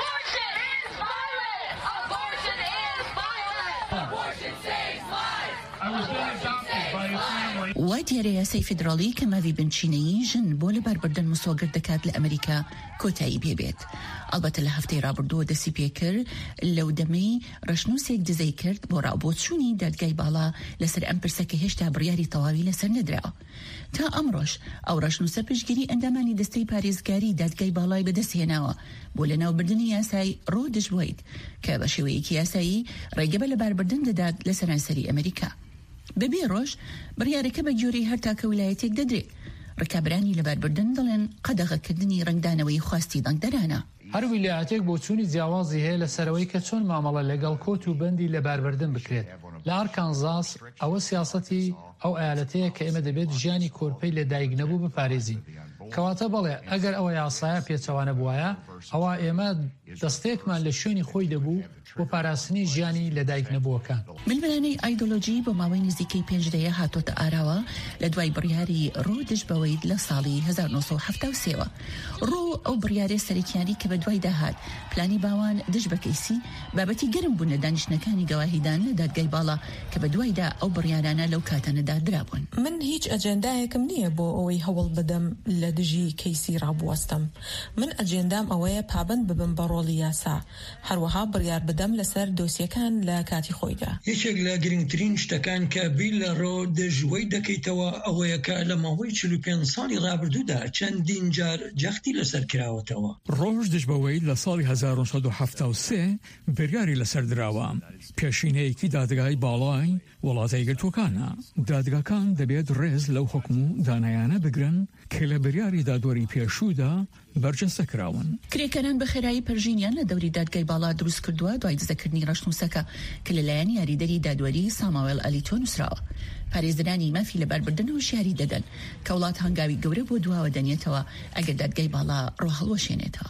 وای دیارە یاسای فیدراڵی کە ماوی بنچینەیی ژن بۆ لەباربردن مسۆگەر دەکات لە ئەمریکا کۆتایی پێبێت. ئەلبەتە لە هەفتەی ڕابردووە دەستی پێکرد لەو دەمەی ڕەشنووسێک دزەی کرد بۆ ڕابۆچوونی دادگای باڵا لەسەر ئەم پرسەکە هێشتا بڕیاری تەواوی لەسەر نەدراوە. تا ئەمڕۆژ ئەو ڕەشنووسە پشتگیری ئەندامانی دەستەی پارێزگاری دادگای باڵای بەدەستهێناوە بۆ لەناوبردنی یاسای ڕۆدژ وەید کە بە شێوەیەکی یاسایی ڕێگە بە لەباربردن دەدات لە سەرانسەری ئەمریکا. بەبێ ڕۆژ بڕیارەکە بە گوێرەی هەر تاکە ویلایەتێک دەدرێت. ڕکابرانی لەباربردن دەڵێن قەدەغەکردنی ڕنگدانەوەی خواستی دەنگدەرانە. هەر ویلایەتێک بۆ چوونی جیاوازی هەیە لەسەرەوەی کە چۆن مامەڵە لەگەڵ کۆت و بەندی لەباربردن بکرێت. لە ئارکانزاس ئەوە سیاسەتی ئەو ئایالەتەیە کە ئێمە دەبێت ژیانی کۆرپەی لە دایک نەبوو بپارێزین. کەواتە بەڵێ ئەگەر ئەوە یاسایە پێچەوانە بووایە ئەوە ئێمە دەستێکمان لە شوێنی خۆی دەبوو بۆ پاراستنی ژیانی لە دایک نەبووەکان. ململانەی ئایدۆلۆژی بۆ ماوەی نزیکەی 5 دەیە هاتۆتە ئاراوە لە دوای بڕیاری ڕۆدژ بەوەید لە ساڵی 1973ەوە. ڕۆ ئەو بڕیارێ سەرکیانی کە بە دوای داهات پلانی باوان دژ بەکەیسی بابەتی گەرم بوون لە دانیشتەکانی گەواهیدان لە دادگای باڵا کە بە دوایدا ئەو بڕیارانە لەو کاتەنەدا درابوون. من هیچ ئەجێندایەکم نییە بۆ ئەوەی هەوڵ بدەم لە دژی کەیسی ڕابوەستم. من ئەجێندام ئەوەیە پابند ببم بە ڕۆڵی یاسا هەروەها بڕیار بدەم لەسەر دۆسیەکان لە کاتی خۆیدا. یەکێک لە گرنگترین شتەکان کە بیل لە ڕۆدژ وەید دەکەیتەوە ئەوەیە کە لە ماوەی 45 ساڵی ڕابردوودا چەندین جار جەختی لەسەر کراوەتەوە. ڕۆژ بە وەید لە ساڵی 1973 بڕیاری لەسەر دراوە. پێشینەیەکی دادگای باڵای وڵاتە یەکگرتووەکانە. دادگاکان دەبێت ڕێز لەو حکم و دانایانە بگرن کە لە بڕیاری دادوەری پێشوودا بەرجەستە کراون. کرێکەران بە خێرایی پەرژینیان لە دەوری دادگای باڵا دروست کردووە دوای دزەکردنی ڕەشنووسەکە کە لەلایەن یاریدەری دادوەری ساماوێل ئەلیتۆ نووسراوە. پارێزدرانی مافی لەباربردن و شیاری دەدەن کە وڵات هەنگاوی گەورە بۆ دواوە دەنێتەوە ئەگەر دادگای باڵا ڕۆهەڵوەشێنێتەوە.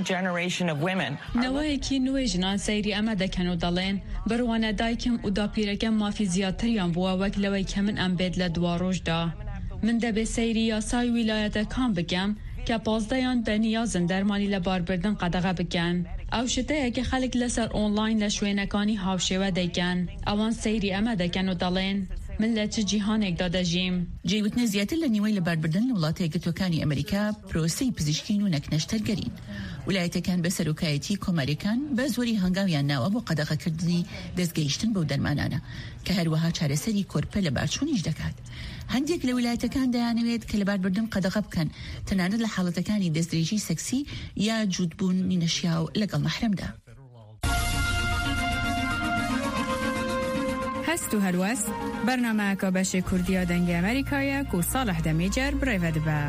نەوەیەکی نوێ ژنان سەیری ئەمە دەکەن و دەڵێن بڕوانە دایکم و داپیرەکەم مافی زیاتریان بووە وەک لەوەی کە من ئەم بێت لە دوا ڕۆژدا. من دەبێ سەیری یاسای ویلایەتەکان بکەم کە 15 بەنیازن دەرمانی لە باربردن قەدەغە بکەن. ئەو شتەیە کە خەڵک لەسەر ئۆنلاین لە شوێنەکانی هاوشێوە دەیکەن ئەوان سەیری ئەمە دەکەن و دەڵێن من لە چ جیهانێکدا دەژیم. جێوتنە زیاتر لە نیوەی لەباربردن لە وڵاتە یەکگرتووەکانی ئەمریکا پرۆسەی پزیشکین و نەکنەشتەرگەرین. ویلایەتەکان بە سەرۆکایەتی کۆماریەکان بە زۆری هەنگاویان ناوە بۆ قەدەغەکردنی دەستگەیشتن بەو دەرمانانە کە هەروەها چارەسەری کۆرپە لە بارچوونیش دەکات. هەندێک لە ویلایەتەکان دەیانەوێت کە لەباربردن قەدەغە بکەن تەنانەت لە حاڵەتەکانی دەستدرێژی سەکسی یا جوودبوون نینەشیاو لەگەڵ مەحرەمدا. هەست و هەروەست بەرنامەکە بەشی کوردیە دەنگی ئەمریکایە و ساڵح دەمیجەر برێڤە دەبە.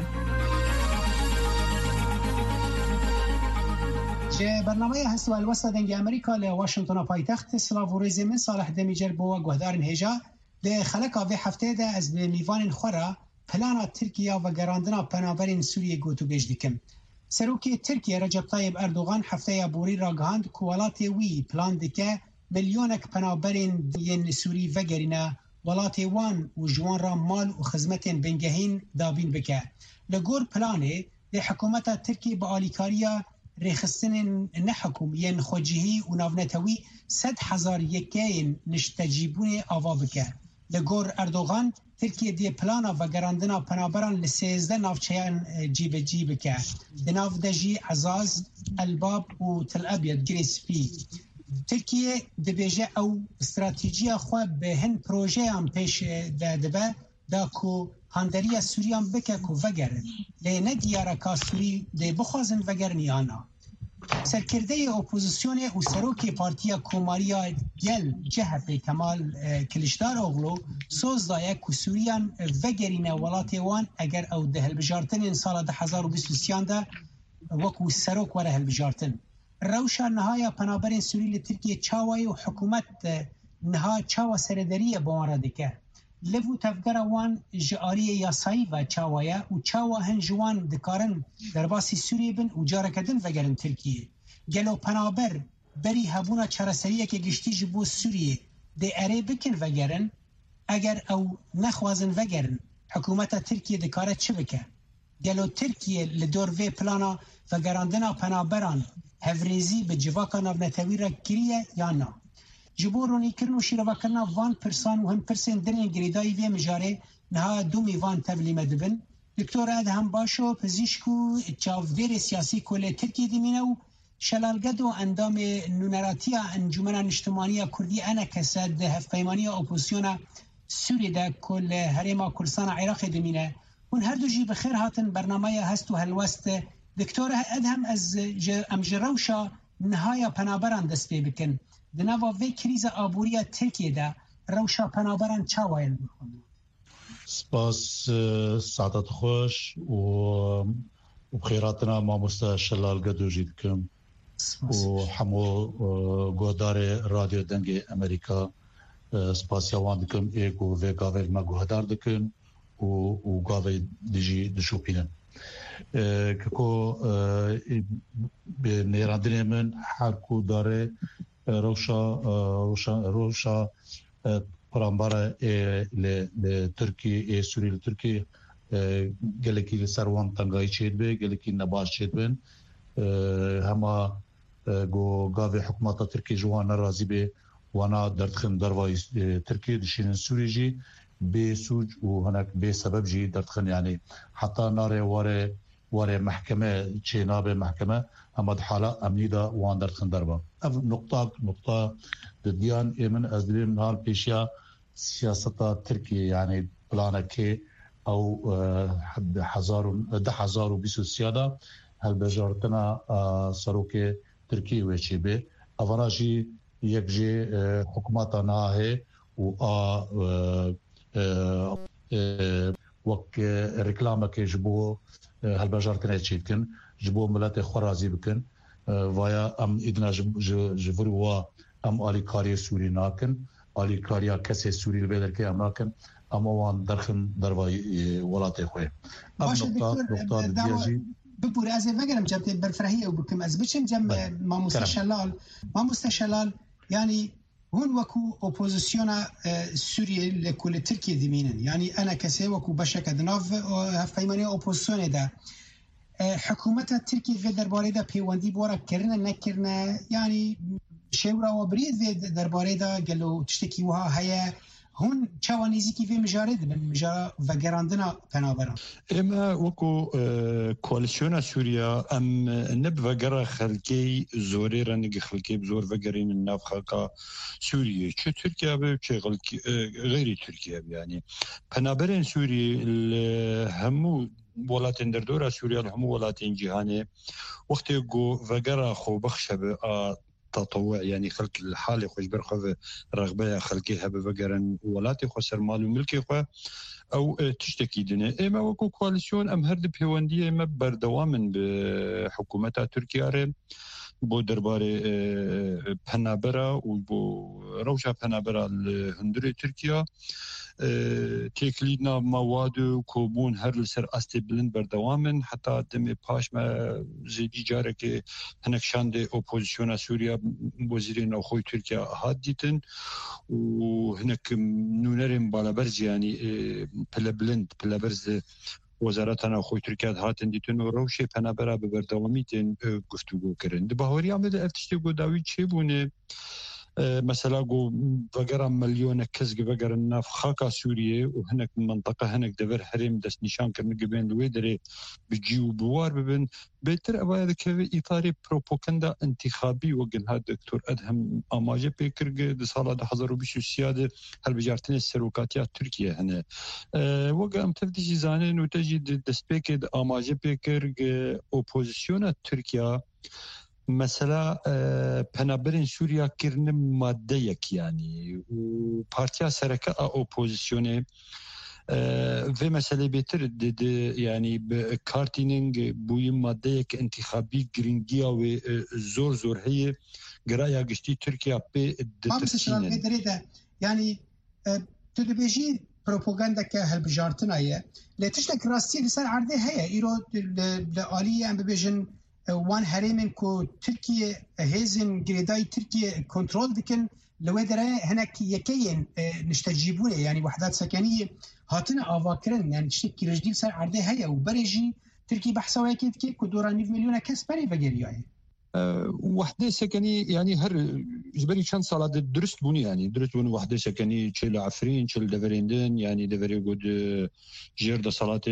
برنامه هست و الوسط دنگ امریکا ل واشنگتن پایتخت سلاو و رزمن صالح دمیجر بو گهدارن هجا ده خلقا به هفته ده از به میوان خورا پلانا ترکیه و گراندنا پناهبرین سوریه گوتو گجدیکم. سروکی ترکیه رجب طیب اردوغان هفته بوری را گهاند کوالات وی پلان دکه ملیونک پناهبرین ین سوری وگرینا ولات وان و جوان را مال و خدمتین بنگهین دابین بکه. لگور پلانه ده حکومت ترکیه با آلیکاریا رخصتن نحكم ين خوجهي ونافنتوي 100,000 يكين نشتجيبون آوابكه. لگور اردوغان ترکیه دی پلانا و گراندنا پنابران لسیزده نافچیان جیب که. دناف دجی عزاز الباب و تل ابيض گریسپی. ترکیه دبیجه او استراتیجی خواه به هن پروژه هم پیش دبه دا کو هندریه سوریان بکه کو وگرن. لینه دیاره که سوری دی بخوازن وگرنی آنا. سرکرده اپوزیسیون و سروک پارتیا کوماریا گل جهت کمال کلیشدار اوغلو سوز دایه که سوریان وگرین ولات وان اگر او ده هلبجارتن سال 2023 ده وکو سروک وره هلبجارتن روشا نهایا پنابرین سوری لترکیه چاوای و حکومت نها چاوا سردریه بوان ردکه لفو تفگر وان جاری یاسایی و چاوایا و چاوا هنجوان دکارن در باسی سوریه بن و جارکدن وگرن ترکیه گلو پنابر بری هبونا چرسریه که گشتی جبو سوریه ده اره بکن وگرن اگر او نخوازن وگرن حکومت ترکیه دکاره چه بکن گلو ترکیه لدور وی پلانا وگراندنا پنابران هفریزی به جواکا نونتوی را کریه یا نه جبورونی کرن و شیروا کرنا وان پرسان و هم پرسین درین گریدایی وی مجاره نها دومی وان تبلیم دبن دکتور ادهم باشو پزیشکو چاودیر سیاسی کل ترکیه دیمینه و شلالگد و اندام نونراتی انجمن اجتماعی کردی انا کسد هفپیمانی اپوزیسیون سوری ده کل هریما کردستان عراق دیمینه اون هر دو جی بخیر هاتن برنامه هست و هلوست دکتور ادهم از امجروشا نهایا پنابران دست پی بکن دنوا وی کریز آبوری ترکیه ده روشا پنابران چاوائل بخونه سپاس سعادت خوش و بخیراتنا ماموستا شلال گدوجی دکم و همو گودار رادیو دنگ امریکا سپاس یوان دکم ایک و وی گاوه ما گوهدار دکن و گاوه دیجی دشوپینن که به نیراندنی من حرکو داره روشا پرامبارا لترکی سوری لترکی گلکی لسروان تنگای چید به گلکی نباش چید بین همه گاوه حکومت ترکی جوان نرازی به وانا دردخن دروای ترکی دشین سوری جی به سوج و هناك بسبب جي دردخن يعني حتى ناري واري محكمة چينا بمحكمة اما حالة امني دا وان دردخن دربا اف نقطة ديان ايمن ازدلين نهار بيشيا سياسة تركيا يعني بلانا كي او 10,000 هل بجارتنا سروك تركيا ويشي بي افانا جي يك جي حكوماتنا هي و وك ريكلاما كي جبو هالبجارتنا تشيتكن جبو ملات خرازي بكن ويا ام ادنا جفروا ام الي كاري سوري ناكن الي كاريا كسي سوري البدر كي اماكن اما وان درخن درواي ولاتي خوي نقطه ديجي بپور از وگرم جبت برفرهی او بکم از بچم جم ما مستشلال يعني هون وكو اوبوزيسيون سوريا لكل تركيا دمينن يعني انا كسي وكو بشك دناف هفقيماني اوبوزيسيون ده حكومة تركيا في درباري ده بيواندي بورا كرنا نكرنا يعني شورا وبريد في درباري ده قالوا تشتكي وها هيا هون چوانیزی کی وی مجارد من مجا وگراندنا پنابران اما وکو کواليسيون سوريا ام نب وگرا خلقي زوري رنگ خلقي بزور وگرين النافخا سوريا چه تركيا به چه غير تركيا يعني پنابرن سوري همو ولاتن در دورا سوريا همو ولاتن جهاني وقت جو وگرا خو بخشب تطوع يعني خلق الحالة خوش برخوة رغبة خلقها بفقرن ولاتي خسر مال وملكي خو أو تشتكي دنا إما وكو كواليسيون أم هرد بيواندية إما بردوامن بحكومتها تركيا ري بو درباري بنابرا وبو روشا بنابرا الهندري تركيا تكليدنا مواد وكوبون هر لسر استبلن بردوامن حتى دم باش ما زيدي جارك هناك شاند اوبوزيسيون سوريا وزيرين اخوي تركيا هاديتن وهناك نونرم بالابرز يعني بلابرز وزارتنا اخوي تركيا هاتن ديتن وروشي بنابرا ببردواميتن گفتگو كرن دباوري عمد افتشتگو داوي چيبونه مثلا جو وقرا مليون كزق وقرا الناف خاكا سوريا وهناك منطقة هناك دبر حريم دس نشان كرن قبين الويدري بيجيو بوار ببن بيتر أبا هذا كيف إطاري بروبوكندا انتخابي وقن هذا دكتور أدهم أماجة بيكر دسالة ده حضروا بيشو السيادة هل بجارتين السروكاتيات تركيا هنا وقا متفديش زانين وتجي دس بيكر أماجة بيكر أوبوزيسيون تركيا مثلا پنابرین سوریا کرن ماده یک یعنی و پارتیا سرکه اپوزیسیونه و مسئله بهتر یعنی کارتینگ بوی ماده یک انتخابی گرینگی و زور هی گرای گشتی ترکیه به دترسینه یعنی تلویزیون پروپاگاندا که هالبجارتنایه لتشتك راستي لسر عرضه هي ايرو لآلية ام ببيجن وان هريمن كو تركيا هيزن جريداي تركيا كنترول دكن لو درا هناك يكين نستجيبونه يعني وحدات سكنيه هاتنا افاكرن يعني تشتكي رجديل سر عرضه هي وبرجي تركي بحثوا هيك كو دورا 9 مليون كاس بري بجرياي وحده سكني يعني هر جبري كان صلاة درست بوني يعني درست بوني وحده سكني تشيل عفرين تشيل دفريندن يعني دفري قد جير ده صلاة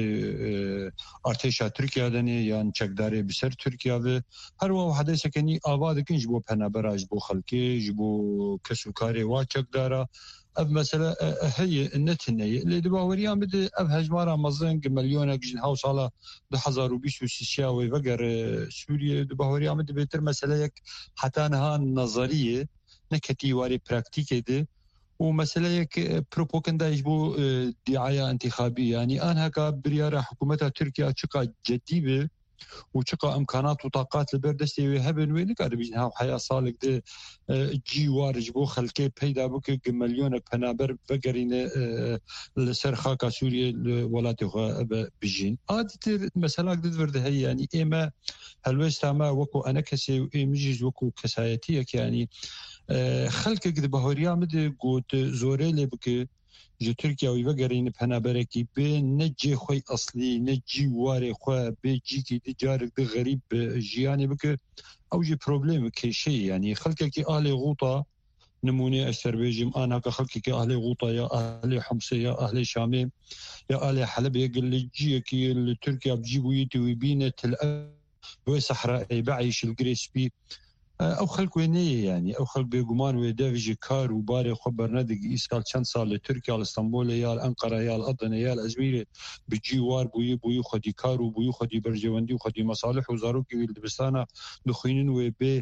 ارتشا تركيا دني يعني چكداري بسر تركيا و هر وحده سكني آباد كن جبو پنابرا جبو خلقي جبو كسوكاري وا چكدارا اب مثلا هي النتنيه اللي دباوريان بده اب هجمارا مزنق مليون جن هاو صاله 2023 وفقر سوريا دباوريان بده بيتر مساله حتى انها نظريه نكتي واري براكتيكي دي ومساله يك بروباغندا يجبو دعايه انتخابيه يعني انا هكا برياره حكومتها تركيا تشقى جديده وشقا امكانات وطاقات لبردستي وهبن وينك اربينها وحياه صالك دي جي وارج بو خلكي بيدا بك مليون بنابر بقرين لسر خاكا سوريا ولاته بجين ادت مساله قد ورد هي يعني اما هلوستا ما وكو انا كسي ويمجز وكو كسايتيك يعني خلك قد بهوريا مد قوت زوريله بك جو تركيا ويفقرين بهنابركي بين نجي خوي أصلي نجي واري خوي بيجيكي تجارك دي غريب جياني بك أو جي بروبليم كي شيء يعني خلقك أهلي غوطة نموني السربيجم أنا كخلقك أهلي غوطة يا أهلي حمصي يا أهلي شامي يا أهلي حلب يقل لي جيكي لتركيا بجيبو يتي ويبينة الأب صحراء بعيش الجريس بي او خلق وينيه يعني او خلق بيغمان ويدافجي كار وباري خبر ندق اسكال كان صار لتركيا اسطنبول يا انقره يا الاردن يا الازمير بجيوار بوي خدي كار وبوي خدي برجوندي وخدي مصالح وزاروكي والدبستانه دخينن وبي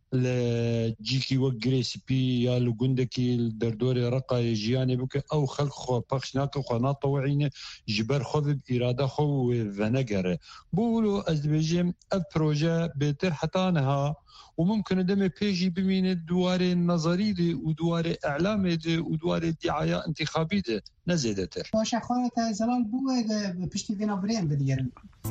لجيكي وجريس بي يا لغندكي الدردوري رقا جياني بك او خلق خو بخشناك خو ناطوعين جبر خذ اراده خو فنجر بولو ازبيجم البروجي بيتر حتانها وممكن دم بيجي بمين الدوار النظري دي ودوار اعلام دي ودوار دعايه انتخابي دي نزيدتر واش اخوات زلال بو بشتي فينا بريم بديرن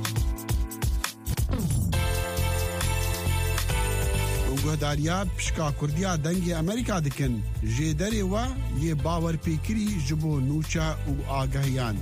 گهداریا پشکا کردیا دنگی امریکا دکن جدری و یه باور پیکری جبو نوچا و آگاهیان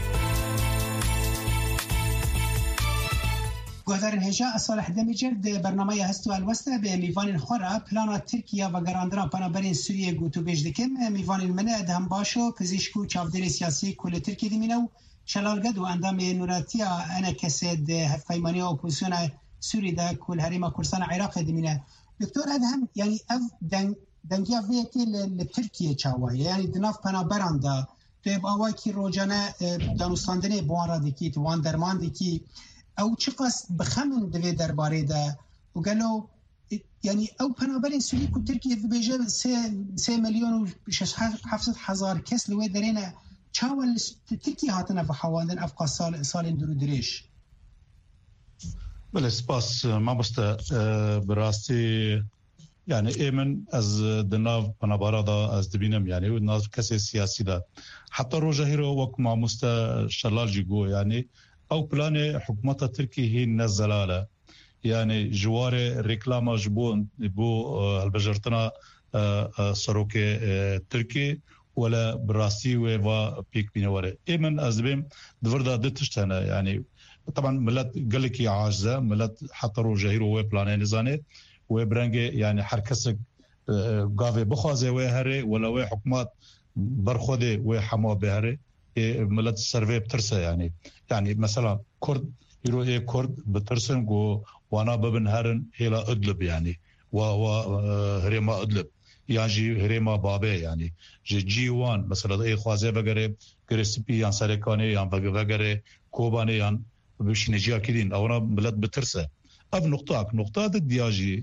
گهدارن هجا صالح دمیجرد برنامه هستو الوسطى بميفان خورا بلانا تركيا و گراندرا پنابرین سوریه گوتو بیج دکم میوان منه دهم باشو پزیشکو چاودری سیاسی کل ترکیه دیمینو شلالگد و اندام نوراتیا انا کسید هفایمانی و اپوزیسیون سوری دا کل هریما کردستان عراق دیمینه دكتور ادهم يعني اف دنگیا ویکی لترکیه چاوایه يعني دناف پنابران دا تیب آواکی روجانه دانستاندنه بوان دکی توان درمان دکی او چقاس بخمن دوی درباره دا و قالو يعني او پنابرین سوری کو ترکیه في بیجه 3 مليون و 700,000 کس لوی درینه چاوال ترکیه هاتنه بحواندن افقا سال درو دريش بله سپاس ما بسته براستی يعني ايمن از دناف پنابارادا از دبینم يعني و ناز کسی سیاسی دا حتی روژه هیرو وک ما مسته شلال جيگو يعني او پلان حکومت ترکی هی نزلاله يعني جوار رکلام جبون بو البجرتنا سروک ترکی ولا براستی و پیک بینواره ايمن از دبیم دوردا دتشتنه يعني طبعا ملت قالك عاجزه ملت حتى روجهيرو وبلان نزانه وبرنج يعني حركسك قافي بخوازه وهري ولا وي حكومات برخوده وحما بهري ملت سيرفي بترسه يعني مثلا كرد يروح كرد بترسن جو وانا ببنهرن الى ادلب يعني و هريما ادلب يعني هريما بابه يعني جي وان مثلا اي خوازه بغره كريسبي يعني سركاني يعني بغره كوباني يعني بشنجيا كدين اونا بلد بترسه اب نقطه الدياجي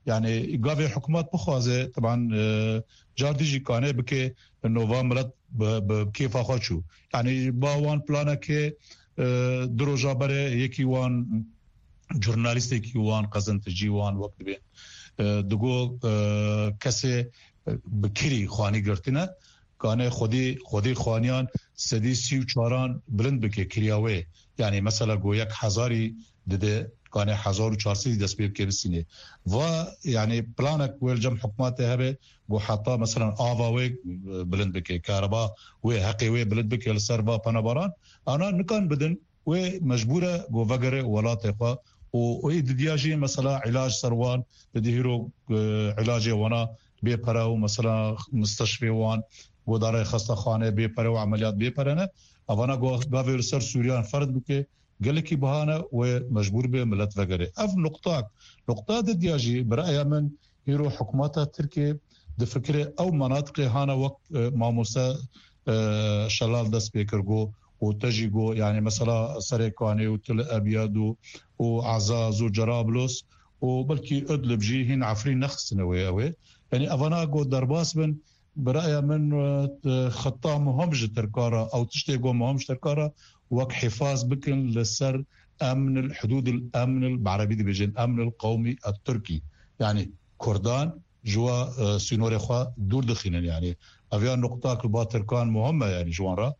يعني قافي حكومات بخوازه طبعا جارديجي كانه بكي انه فامرت بكيف اخوشو يعني باوان بلانك درو جابره يكي وان جورناليست يكي وان قزنت جيوان وقت بين دغو کسی بکری خوانی گرتنه کانه خودی خوانیان سدی 34 بلند بکه کریاوه یعنی مثلا گو 1000 دده کانه 1400 دست به بسینه و یعنی پلانک ول جمع حکومته هبه گو حتی مثلا آواوی بلند بکه کاربا و حقیوی بلند بکه لسربا پناباران انا نکان بدن و مجبوره گو وگره ولات خو و دیاجی مثلا علاج سروان دهیرو علاج وانا بيپره مثلا مستشفى وان وداره خسته خانه بيپره و عمليات بيپره اوانا گاوی سر سوریان فرد بکه گلکی بهانه و مجبور به ملت وگره اف نقطه دیاجی برای من هیرو حکومت ترکیه د فکر او مناطق هانا وقت ماموسه شلال دست بکرگو وتجيجو يعني مثلا سريكاني وتل أبياد وعزاز وجرابلس وبلكي أدلب جي هن عفرين نخس نوي يعني أفناغو درباس من برأي من خطة مهمش تركارة أو تشتيقو مهمش تركارة وك حفاظ بكن للسر أمن الحدود الأمن بعربي دي بيجين أمن القومي التركي يعني كردان جوا سينوري خوا دور دخينن يعني أفيان نقطة كلبا تركان مهمة يعني جوان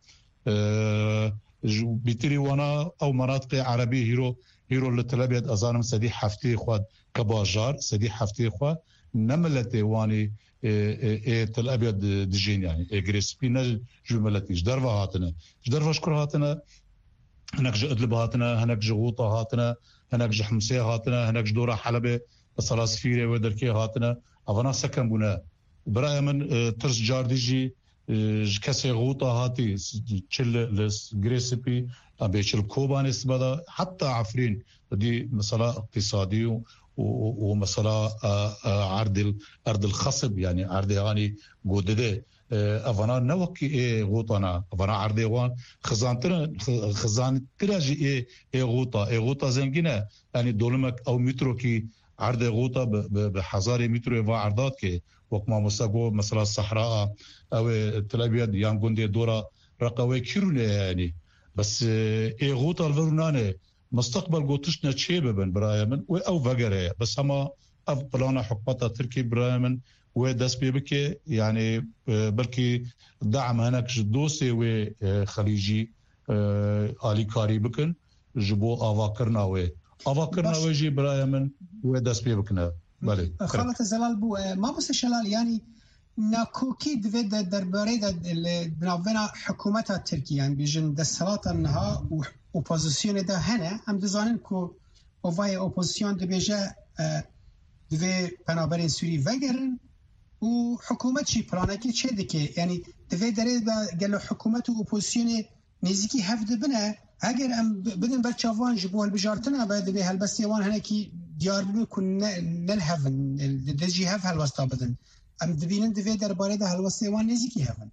بيتري وانا او مناطق عربيه هيرو للتلابيد ازانم سدي حفتي خود كباجار سدي حفتي خو نملتي واني تل ابيض دجين يعني جريسبينا جملتي جدروا هاتنا جدروا شكر هاتنا هناك جدلب هاتنا هناك جغوطه هاتنا هناك جحمسيه هاتنا هناك جدوره حلبه صلاسفيره ودركي هاتنا افنا سكن بنا براي من ترس جارديجي کسی غوطه هاتی چل گریسپی ابی چل کوبان استبادا حتی عفرین دي مثلا اقتصادي ومثلا عرض الخصب يعني عرض يعني جودده افنا نوكي غوطنا افنا عرض وان خزان تراجي غوطه زنجنا يعني دولمك او مترو كي عرض غوطه بحزاري مترو وعرضات كي وكما مساقو مثلا الصحراء او تلابيد يانغوندي دورا رقوي كيرونه يعني بس غوطه الفرنانه مستقبل قوتشنا تشيبن برايمن او فقره بس هما افضلنا حكومه تركي برايمن ودس بيبكي يعني بلكي دعم هناك دوسي وخليجي الي كاري بكن جبو افاكرنا ويجي برايمن ودس بيبكنا بله خالة زلال بو ما بس شلال يعني ناكوكي دوید درباره بنابنا حکومت ترکیه يعني بیجن دستلات انها و اپوزیسیون ده هنه هم دزانن که اوای اپوزیسیون ده بیجه دوی بنابرین سوری وگرن و حکومت چی پلانکی چه دکه يعني دوی داره گلو حکومت و اپوزیسیون نزیکی هفته بنه اگر ام بدن برچاوان جبوه البجارتنا باید دوی هلبستی وان هنه کی دیار بنو کن نلهفن دجی هف هلبستا بدن ام دبینن دوی درباره ده هلوسته وان نزیکی هفن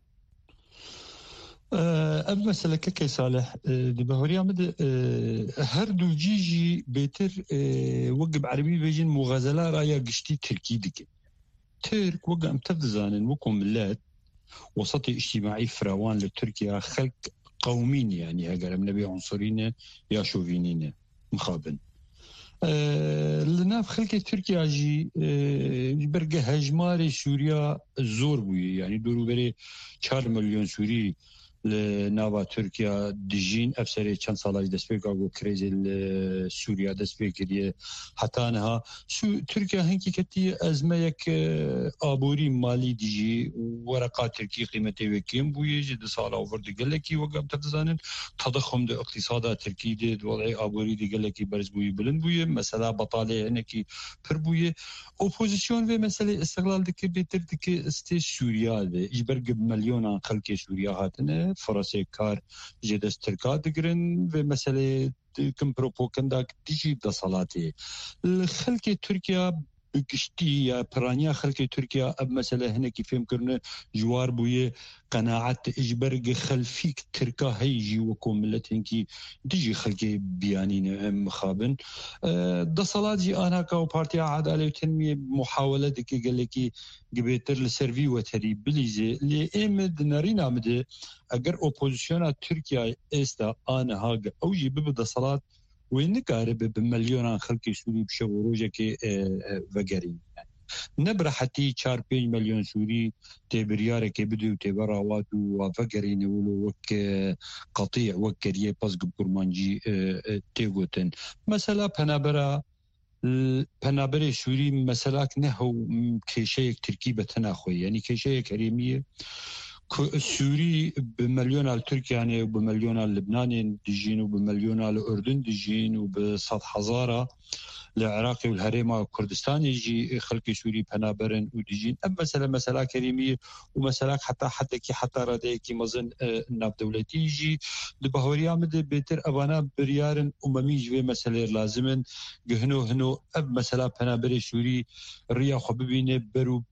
ام مسئله که صالح دبهوري عمد هر دو جيجي بيتر وقب عربي بيجين مغازلة رايا قشتي تركي دك ترك وقع امتفزانن وكم ملات وسطي اجتماعي فراوان لتركيا خلق قومين يعني اگر ام نبي عنصرين يا شوفينين مخابن لناف خلق تركيا جي برقه هجمار سوريا زور بوي يعني دورو بري 4 مليون سوري لناوا تركيا دجين افسري چند سالاج دست بيقاقو كريزي سوريا دست بيقريه حتى انها تركيا هنكي كتي ازمه يك آبوري مالي دجي ورقات تركي قيمتي وكيم بوي جد سالا وفرد قلكي وقام تفزانن تضخم دي اقتصاد تركي دي وضعي آبوري دي قلكي برز بوي بلند بوي مسألة بطالة هنكي پر بوي اوپوزيسيون في مسألة استقلال دكي بيتر دكي استيش سوريا دي اجبرق بمليون خلقي سوريا هاتنه فرصه کار جدس ترکا دگرن و مسئله کم پروپوکندا دیجی دسالاتی خلق ترکیه گشتی یا پرانیا خلکی ترکیه اب مثلا هنکی فهم کرنه جوار بویه قناعت اجبرگ خلفیک ترکا هیجی وکو ملت هنکی دیجی خلکی بیانین مخابن دصالات جی آنها که پارتیا عداله و تنمیه محاوله دکی گلکی گبیتر لسروی و تری بلیزه لی ایمد نارین آمده اگر اپوزیسیونا ترکیه استا آنها اوجی بب دصالات وينكاره بمليون خلق سوري بشوروجه كي وغرين نبره حتى 4-5 مليون سوري تبرياره كي بدو تبراوات وفغرين ولو وك قطيع وكريه باس قرمانجي تيغوتن مثلا پنابره سوري مثلا نهو كيشيك تركيبه تناخوي يعني كيشيك كريميه سوري بمليون تركيا يعني وبمليون لبنان ديجين وبمليون الأردن ديجين وبصد حزارة العراقي والهريمة كردستان يجي خلق سوري بنابرن وديجين مثلا كريمية ومثلا حتى رديكي مزن ناب دولتي يجي لبهوريا مد بيتر أبانا بريارن أممي جوي مثلا لازمن هنو مثلا بنابر سوري ريا خببينه برو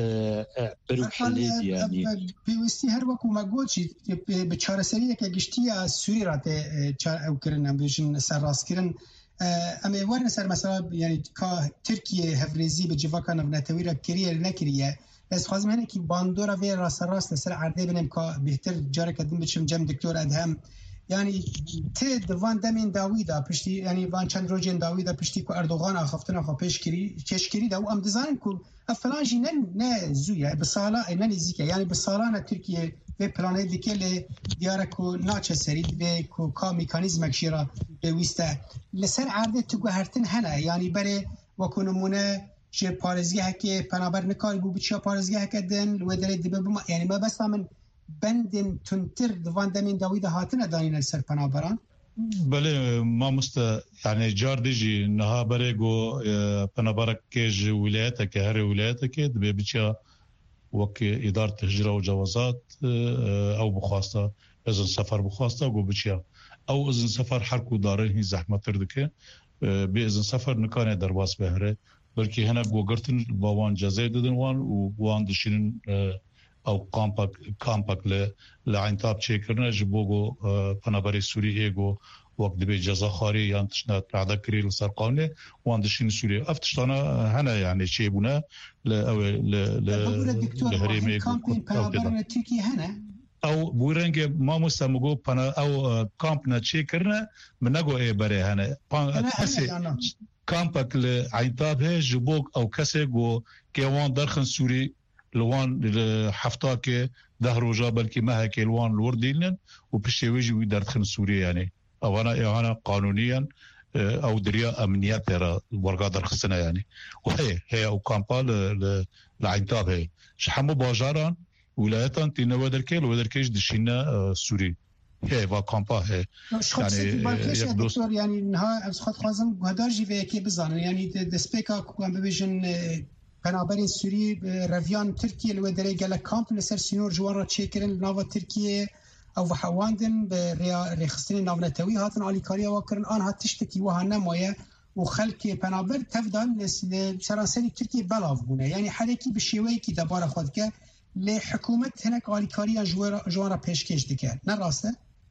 حليز يعني بيوستي هر وقت ما قلتي بچاره سريه که گشتي سوري راته او کرن بيجن سراس کرن اما ورن سر مثلا يعني کا تركيا هفريزي بجواكا نتويرا كريه نكريه بس خازم هنا كي باندورا في راس لسر عرضه بنم کا بهتر جاره قدم بچم جم دكتور ادهم يعني تد وان دمين داويدا پشتي يعني وان چند روجين داويدا پشتي کو اردوغان اخفتنا خو پیشکری دا و ام ديزاين کو افلانجي نه زويا بصاله نه نزيكه يعني بصالانه تركيا به پلانه دیکل دیارکو ناچ سرید به کا مکانیزم کشیرا به وسته لسر عرضه تو گهرتن هنه یعنی بره وکنمونه ج پارزگه که پنابر نکاری بو بچا پارزگه کدن و در دی به یعنی ما بس من بندن تنتر دوان دمین داوید هاتن دانین سر پنابران بله ما يعني جار ديجي نها بريغو پنابرك كيج ولايتك هر ولايتك دبي بچا وك إدارة هجرة وجوازات أو بخواسته إذن سفر بخواسته جو بچيا أو إذن سفر حركو دارين هي زحمة تردك بإذن سفر نكانه درباس بهره بلكي هنا جو قرتن باوان جزاء ددن وان ووان دشين أو كامباك لعنتاب تشيكرنا جبوجو پنابري سوري جو وقت دبي جزا خاري يعني تشنا تعدا كري لسرقانه واندشين سوريا افتشتانا هنا يعني شيء بنا لهريمي كامبين بنابرنا تركي هنا او بورنج ما مستمغو بنا او كامبنا تشيكرنا منغو اي بري هنا كامبك لعيطاب هي جبوك او كسيغو كيوان درخن سوري لوان حفتاك ظهر جابل كما هيك لوان الوردين وبشي ويجي ويدرخن سوريا يعني او انا قانونيا او دريا امنيه ترى ورقه درخصنا يعني وهي او كامبال لعنتاب هي شحمو باجاران ولايتان تنو دركيل ودركيش دشينا سوري هي فا كامبا هي يعني دكتور يعني نها از خود خازم هدار جي في بزانن يعني دسبيكا كوان بيجن بنابرين سوري رافيان تركيا لو دري قال كامب لسر سينور جوارا تشيكرن نافا تركيا او حواندن بريخستين نافنتوي هاتن علي كاريا وكرن ان هات تشتكي وهنا مويه وخلك بنابر تفضل لسراسري تركيا بلاف بونه يعني حركي بالشوي كي دبار خدك لحكومه هناك علي كاريا جوارا بيشكش دكه نراسته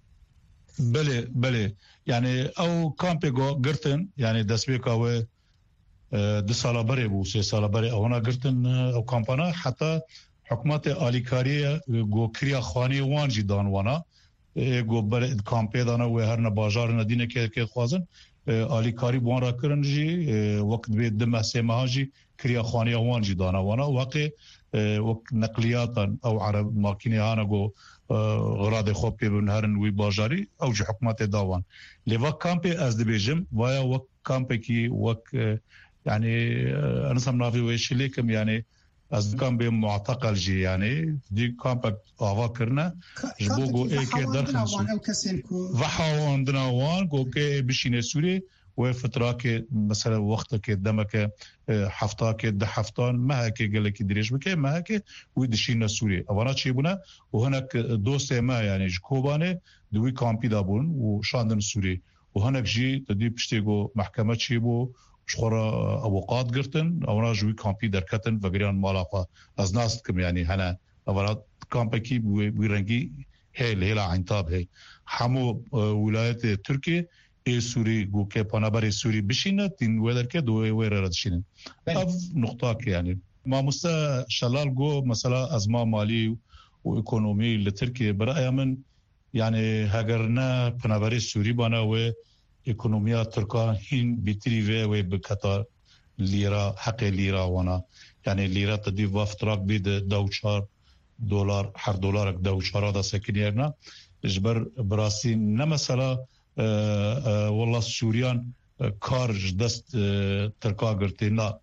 بله يعني او كامبيغو قرتن يعني دسبيكا و د سال بري بو سه سال بري اونا قرتن او كامبانا حتى حکومت آلیکاری گو کریا خوانی وان جی دانوانا گو بر کامپی دانا و هر نباجار ندینه که خوازن آلیکاری بوان را کرن جی وقت به دم سیمه جی کریا خوانی وان جی دانوانا وقت نقلیاتن او عرب ماکینی هانا گو غراد خوب به نهرن وی باجاری او جی حکومت داوان لوا کامپی از دبیجم ویا وقت کامپی کی وقت يعني انا سمنافي ويشلي كم يعني از كان به معتقل جي يعني دي كامباكت اوا كرنا جبوغو اي كي درخن وحاو عندنا وان كو كي بشين سوري وفتره كي مثلا وقت كي دمك حفتا كي ده حفتان ما هكي قال لك دريش بك ما هكي ويدشين سوري اوانا تشيبنا وهناك دوست ما يعني جكوبانه دوي كامبي دابون وشاندن سوري وهناك جي تدي بشتيغو محكمه تشيبو شخورا اوقات گرتن اونا جوی کامپی درکتن و گریان مالاقا از ناست کم یعنی هنا اولا کامپکی بوی رنگی هیلا عنتاب هی همو ولایت ترکیه سوری گو که پانابر سوری بشینه تین ودر که دوی ویره ردشینن اف نقطه که یعنی ما مستا شلال گو مثلا ازما مالی و اکونومی لترکیه برای من يعني هاجرنا بنابري سوري بانا و ايكونوميا تركا هين بتري و بكتا ليرا حق ليرا وانا يعني ليرا تدي وافتراك بيد $2 هر دولار $2 هذا سكنيرنا جبر براسي نمثلا والله سوريان كارج دست تركا قرتنا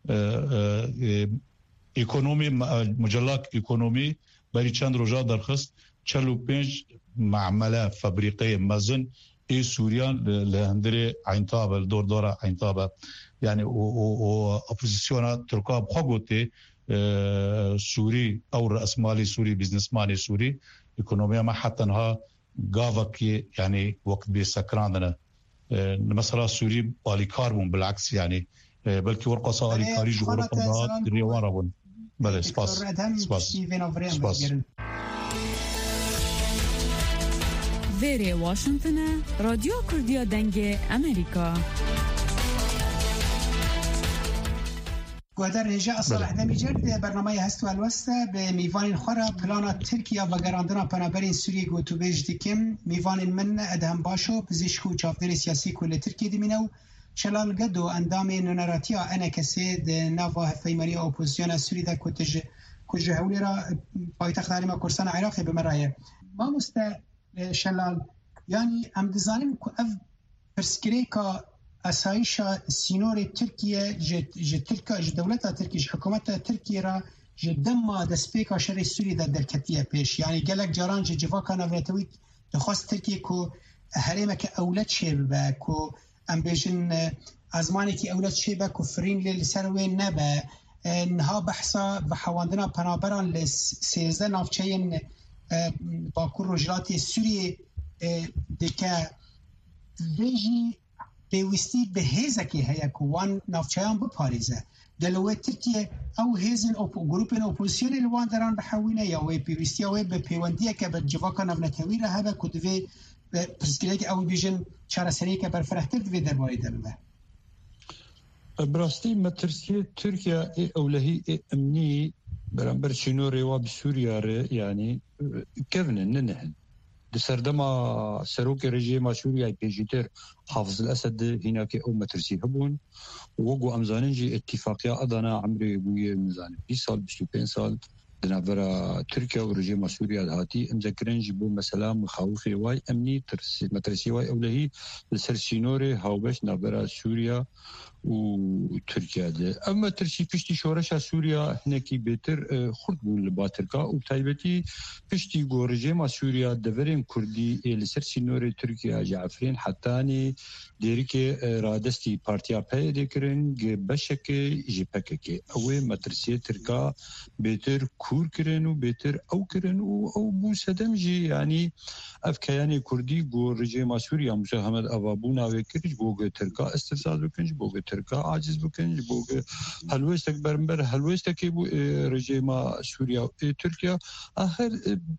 ايكونومي مجلاك ايكونومي بري چند روجا درخست 45 معمله فابريقيه مازن اي سوريان لهندري عينطابه دور عينطابه يعني اوبوزيسيون تركا بخوتي سوري او راس مالي سوري بزنس مالي سوري ايكونوميا ما حتى انها غافكي يعني وقت بسكراندنا مثلا سوري باليكاربون بالعكس يعني بلكي ورقه اليكاري جوره قضاء ريوان رابون بله سپاس ویره واشنطن رادیو کردیا دنگ امریکا گوهدر رجاء صالح دمیجرد برنامه هست و الوسته به میوان خورا پلانا ترکیه و گراندنا پنابرین سوریه گوتو بیج دیکم میوان من ادهم باشو پزشکو چافدر سیاسی کل ترکیه دیمینو شلال قدو اندام نونراتیا انا کسی ده نوا فیماری اپوزیون سوری ده کج هولی را پایتخت حریم کردستان عراقی بمرایه ما مسته شلال يعني ام دزانم كو اف برسكريكا اسايشا سينور تركيا تركيا دولتها تركيا حكومتها تركيا را دما دسبيكا شري سوري دا دركتيه بيش يعني قالك جاران جفاكا نفرتوي دخواست تركيا كو هريمك اولاد شيبه كو ام بيجن ازمانك اولاد شيبه كو فرين للسروين نبا انها بحثا بحواندنا بنابران لسيزن نافچين باکور رجلاتی سوریه دکه بیجی بیوستی به هزه که هیا کوان نافچهان بپاریزه دلوه ترکیه او هزن گروپین اپوزیسیون الوان دران بحوینه یا وی بیوستی او به پیوندیه که به جواکا نفنتوی را هبه کدوی پرسکریه که او بیجن چاره سریه که برفرهتر دوی درباری دلوه براستی مترسیه ترکیه اولهی امنی برامبر شنو روا بسوريا يعني كيفن ننهن دسردما سروك رجيم سوريا بيجيتر حافظ الاسد هناك او مترسي هبون وقو امزاننجي اتفاقيه ادنا عمري بويه ميزان 20 سال 25 سال دنابرا تركيا ورجيم سوريا هاتي مذكرين جيبوا مثلا مخاوف واي امني مترسي واي اولهي السرسينوري هاوبش نابرا سوريا وتركيا ده اما ترشي بشتي شورشا سوريا هناكي بيتر خرد بول باتركا وبتايبتي بشتي غورجيما سوريا دفرين كردي لسرسي نوري تركيا جعفرين حتاني ديريكي رادستي بارتيا باي ديكرين بشك جيبكك او مترسي تركا بيتر كور كرن وبيتر او كرن او بو سدمجي يعني افكياني كردي غورجيما سوريا مساهمه ابابونا وكرج بوغ تركا استفساد وكنج بوغ تركا عاجز بكن بوغ هلوستك برمبر هلوستك بو رجيما سوريا تركيا اخر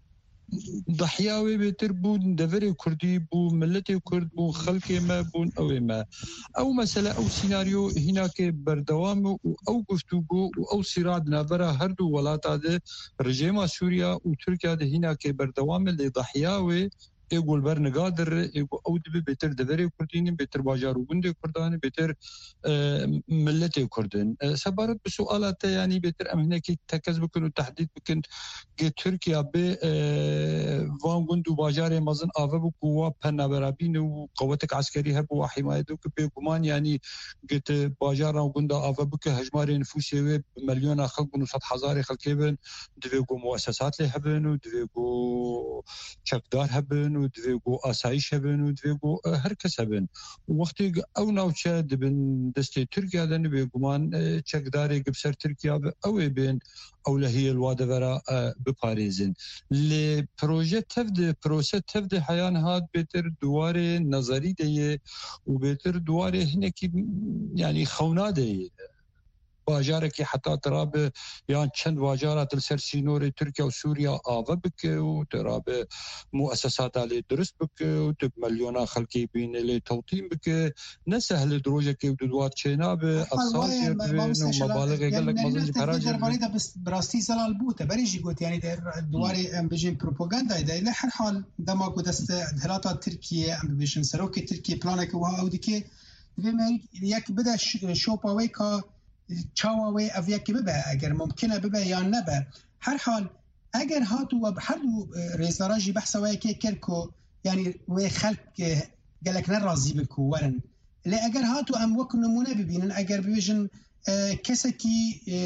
ضحياوي بيتر بون دفري كردي بو ملتي كرد بو خلقي ما بون او مسألة او سيناريو هناك بردوام او گفتگو او صراع نابرا هردو ولات هذا رجيما سوريا وتركيا ده هناك بردوام اللي ضحياوي يقول برنقادر يقول أود بيتر دفري كردين بيتر باجارو بندي كردان بيتر ملتي كردن سبارت بسؤالات يعني بيتر أم هناك تكز بكن وتحديد بكن تركيا ب وان بندو باجار مازن آفا بقوة بنابرابين وقوتك عسكري هب وحمايتك بكمان يعني قلت باجار وبندا آفا بك هجمار نفوسي مليون خلق ونصد حزار خلقي بن دفيقو مؤسسات لي هبن ودفيقو شكدار هبن و دوێگو ئاسایش هەبن و دوێگو هەر کەس هەبن وەختی ئەو ناوچە دەبن دەستی تورکیا دەن بێگومان چەکدارێک بسەر تورکیا ئەوێ بێن ئەو لە هی الوادەڤەرە بپارێزن لێ پرۆژە پرۆسە تەفدە حیان هات بێتر دووارێ نەزەری دەیە و بێتر دووارێ هینێکی ینی خەونا دەیە باجارێکی حتا ترابە یان چەند واجارات لەسەر سینۆری تورکیا و سووریا ئاوە بکە و ترابە موسساتا لێ درست بکە و تب مەلیۆنا خەڵکی بینە لێ تەوتیم بکە نەسەهلە درۆژێکی و دووار چێنابە ئەفسال بێن و مەبالغێک گەلێک مەزنجی پەراجێ براستی زەلال بووتە بەریژی گوتیانی دووارێ ئەم بژین پروپۆگاندای دای لە هەر حال دەما و دەستە هەلاتا تورکیە ئەم ببێژن سەرۆکی تورکیە پلانێک وها ئەو دیکێ یەک بدە شۆپاوەی کا چاوەوەی ئەڤەکی ببە ئەگەر ممکنە ببە یان نەبە هەر حال ئەگەر هاتووە هەردوو ڕێزدەڕاژی بەحسەوەیەکێ کرد و ینی وێ خەلک گەلێک نەڕازی بکو وەرن لێ ئەگەر هاتوو ئەم وەکو نمونە ببینن ئەگەر ببێژن کەسێکی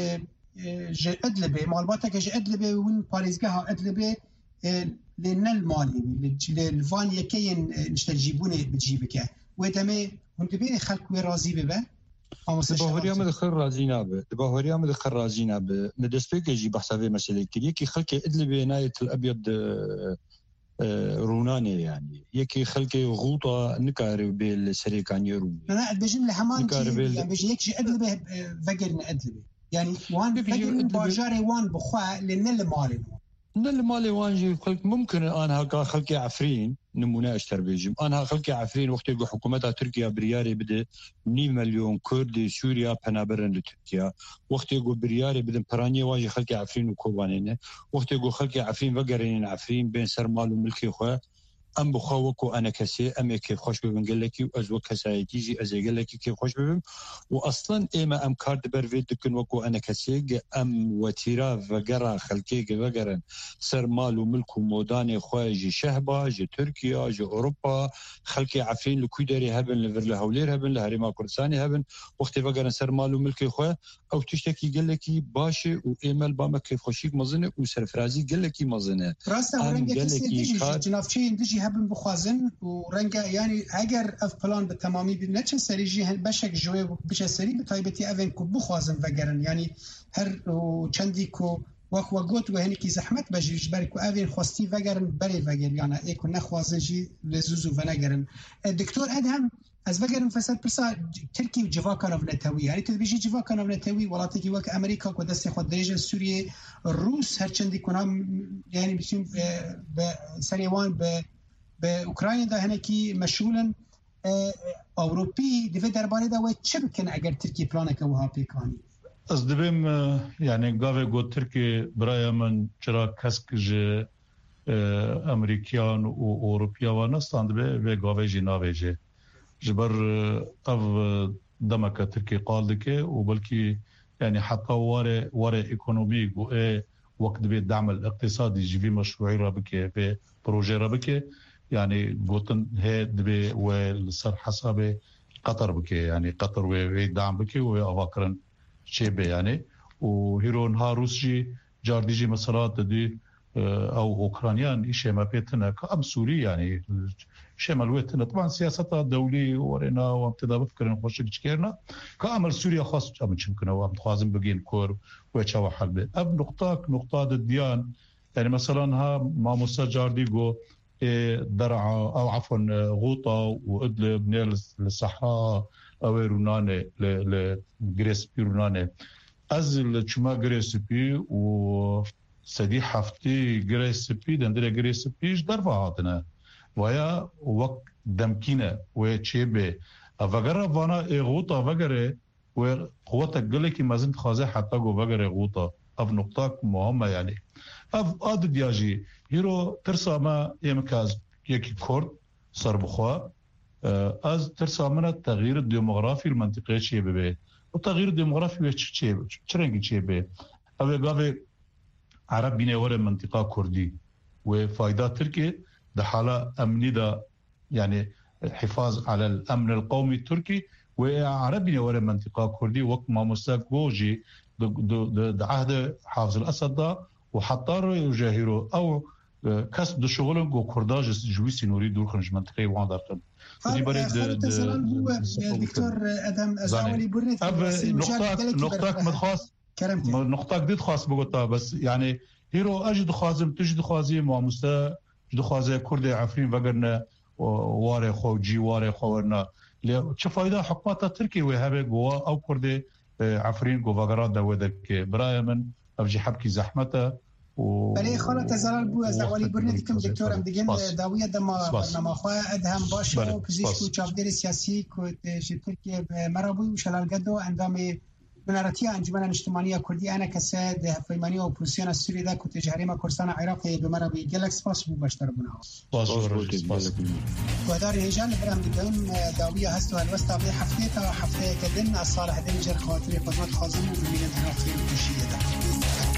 ژە ئەدلبێ ماڵباتێکە ژە ئەدلبێ ون پارێزگەها ئەدلبێ لێ نەلماڵی لێ لڤان یەکەیەن نیشتەجیبوونێ بجی بکە وێ دەمێ هون دەبێنێ خەلک وێ ڕازی ببە باهوریا مدخل رازی نابه باهوریا مدخل رازی نابه مدسپێکێکی بەحسابێ مەسلەیەکی یەکی خەڵکی ئەدلبێ نایەت الأبيض ڕوونانێ یانی یەکی خەڵکی غوڵتە نکارێ بێ لە سەرێکانی ڕوون بێژن لە هەمان یەکژی ئەدلبێ ڤەگەرن ئەدلبێ ینی وان باژارێ وان بخوا لێ نە لە ماڵێ نه لمالي وانجي ممكن أنا خلقي عفرين نمونه اشتر بيجم أنا خلقي عفرين وقت يقول حكومتها تركيا برياري بده 9 مليون كردي سوريا بنابرن لتركيا وقت يقول برياري بده براني واجي خلقي عفرين وكوبانين وقت يقول خلقي عفرين وقرين عفرين بين سرمال وملكي خواه ام بخوك وانا كسي ام كيف خوش ببن قال لك وازو كسايتيجي ازي قال لك كيف خوش ببن واصلا اما ام كارد برفيد دكن وكو انا كسي ام وتيرا وقرا خلكي وقرن سر مال وملك وموداني خواجي شهبه جي تركيا جي اوروبا خلكي عفرين لكودري هبن لفر لهولير هبن لهريما كردستاني هبن وقت وقرن سر مال وملك خوا او تشتكي قال لك باشي وايمل باما كيف خوشيك مزنه وسرفرازي قال لك مزنه ام قال لك جنافشين دجي هبن بخوازن و رنگا يعني اگر اف بلان به تمامی بی نچ سریجی هن بشک جوی بچ سری به تایبتی اون کو بخوازن وگرن يعني هر و چندی کو واخو گوت و هنی کی زحمت بجیش بر کو اون خواستی وگرن بری وگر يعني اكو نخوازن جي لزوزو ونگرن دكتور ادهم از وگرن فساد برسا تركي وجوا كانوا نتوي يعني تبيجي جوا كانوا نتوي ولاتي وك امريكا کو دست خود درجه سوریه روس هر چندی کنام يعني بيشين بسريوان بأوكرانيا ده هناكي مشغولا أوروبي دفع درباري ده وتشبكن أجر تركي بلانك وها بيكاني أصدقائي يعني قاوي قو تركي برايا من جرا كسك جي أمريكيان وأوروبيا ونستاند بي قاوي جي ناوي جي جبر أف دمك تركي قالدك وبلكي يعني حتى واري إيكونوميك وقت بي الدعم الاقتصادي جي مشروعي رابكي في بروجي رابكي يعني قوتن هي دبي والسر حسابه قطر بكي يعني قطر ويدعم بكي وأفكرن شيء بي يعني وهيرون هاروسجي جارديجي مسارات دي أو أوكرانيان إشي ما بيتنا كأم سوري يعني شيء ملوتنا طبعا سياستها دولي ورنا وامتدى بفكرنا خوشك تشكيرنا كأمر سوريا خاص أمن شمكنا وامتخازن بقين كور ويتشاوى حلبة أب نقطة الديان يعني مثلا ها ما مستجاردي جو درعا أو عفوا غوطة وإدلب نيل للصحراء أو روناني لغريسبي روناني أزل شما غريسبي وسدي حفتي غريسبي دندري غريسبيش درفا هاتنا ويا وقت دمكينة ويتشيبه أفقرا فانا غوطة فقري وقوتك قلكي مازنت خازي حتى قو فقري غوطة أف نقطة مهمة يعني أف آد دياجي هيرو ترسا ما يمكاز يكي كورد صار بخوا از ترسا من التغيير الديموغرافي المنطقي شيء ببي والتغيير الديموغرافي شيء شرنجي شيء بي أبي قافي عرب بيني ورا منطقة كردي وفايدة تركي ده حالة أمني ده يعني الحفاظ على الأمن القومي التركي وعرب بيني ورا منطقة كردي وقت ما مستاق وجي ده عهد حافظ الأسد ده وحطار يجاهروا أو کس دو شغل گو کرداج جوی سینوری دور خنج منطقه وان دارن دي بريد دكتور ادم ازاولي بريد نقطه متخاص نقطه جديد خاص بقطه بس يعني هيرو اجد خازم تجد خازم ومستا جد خازم كرد عفرين وقرنا واره خو جي واره خورنا چه فایده حکومت ترکیه و هبه گوا او کرده عفرین گو وگرات دوده که برای من افجی حبکی زحمته و بله خاله تزلال بو از اولی برنید کم دکتورم دیگه داویه دما برنامه خواه ادهم باشه و پزیسک و چاپدر سیاسی که ترکیه مرابوی و شلالگدو اندام منارتی انجمن اجتماعی کردی انا کسه ده فیمانی و اپوزیسیون سوری ده که تجاریم کردستان عراق به مرابی گلکس پاس بو باشتر بنا پاس ودار هجان برام دیدم داویه هست و الوسط به هفته تا هفته کدن از صالح دنجر خاطر خدمت خازم و ببینید هفته کشیده ده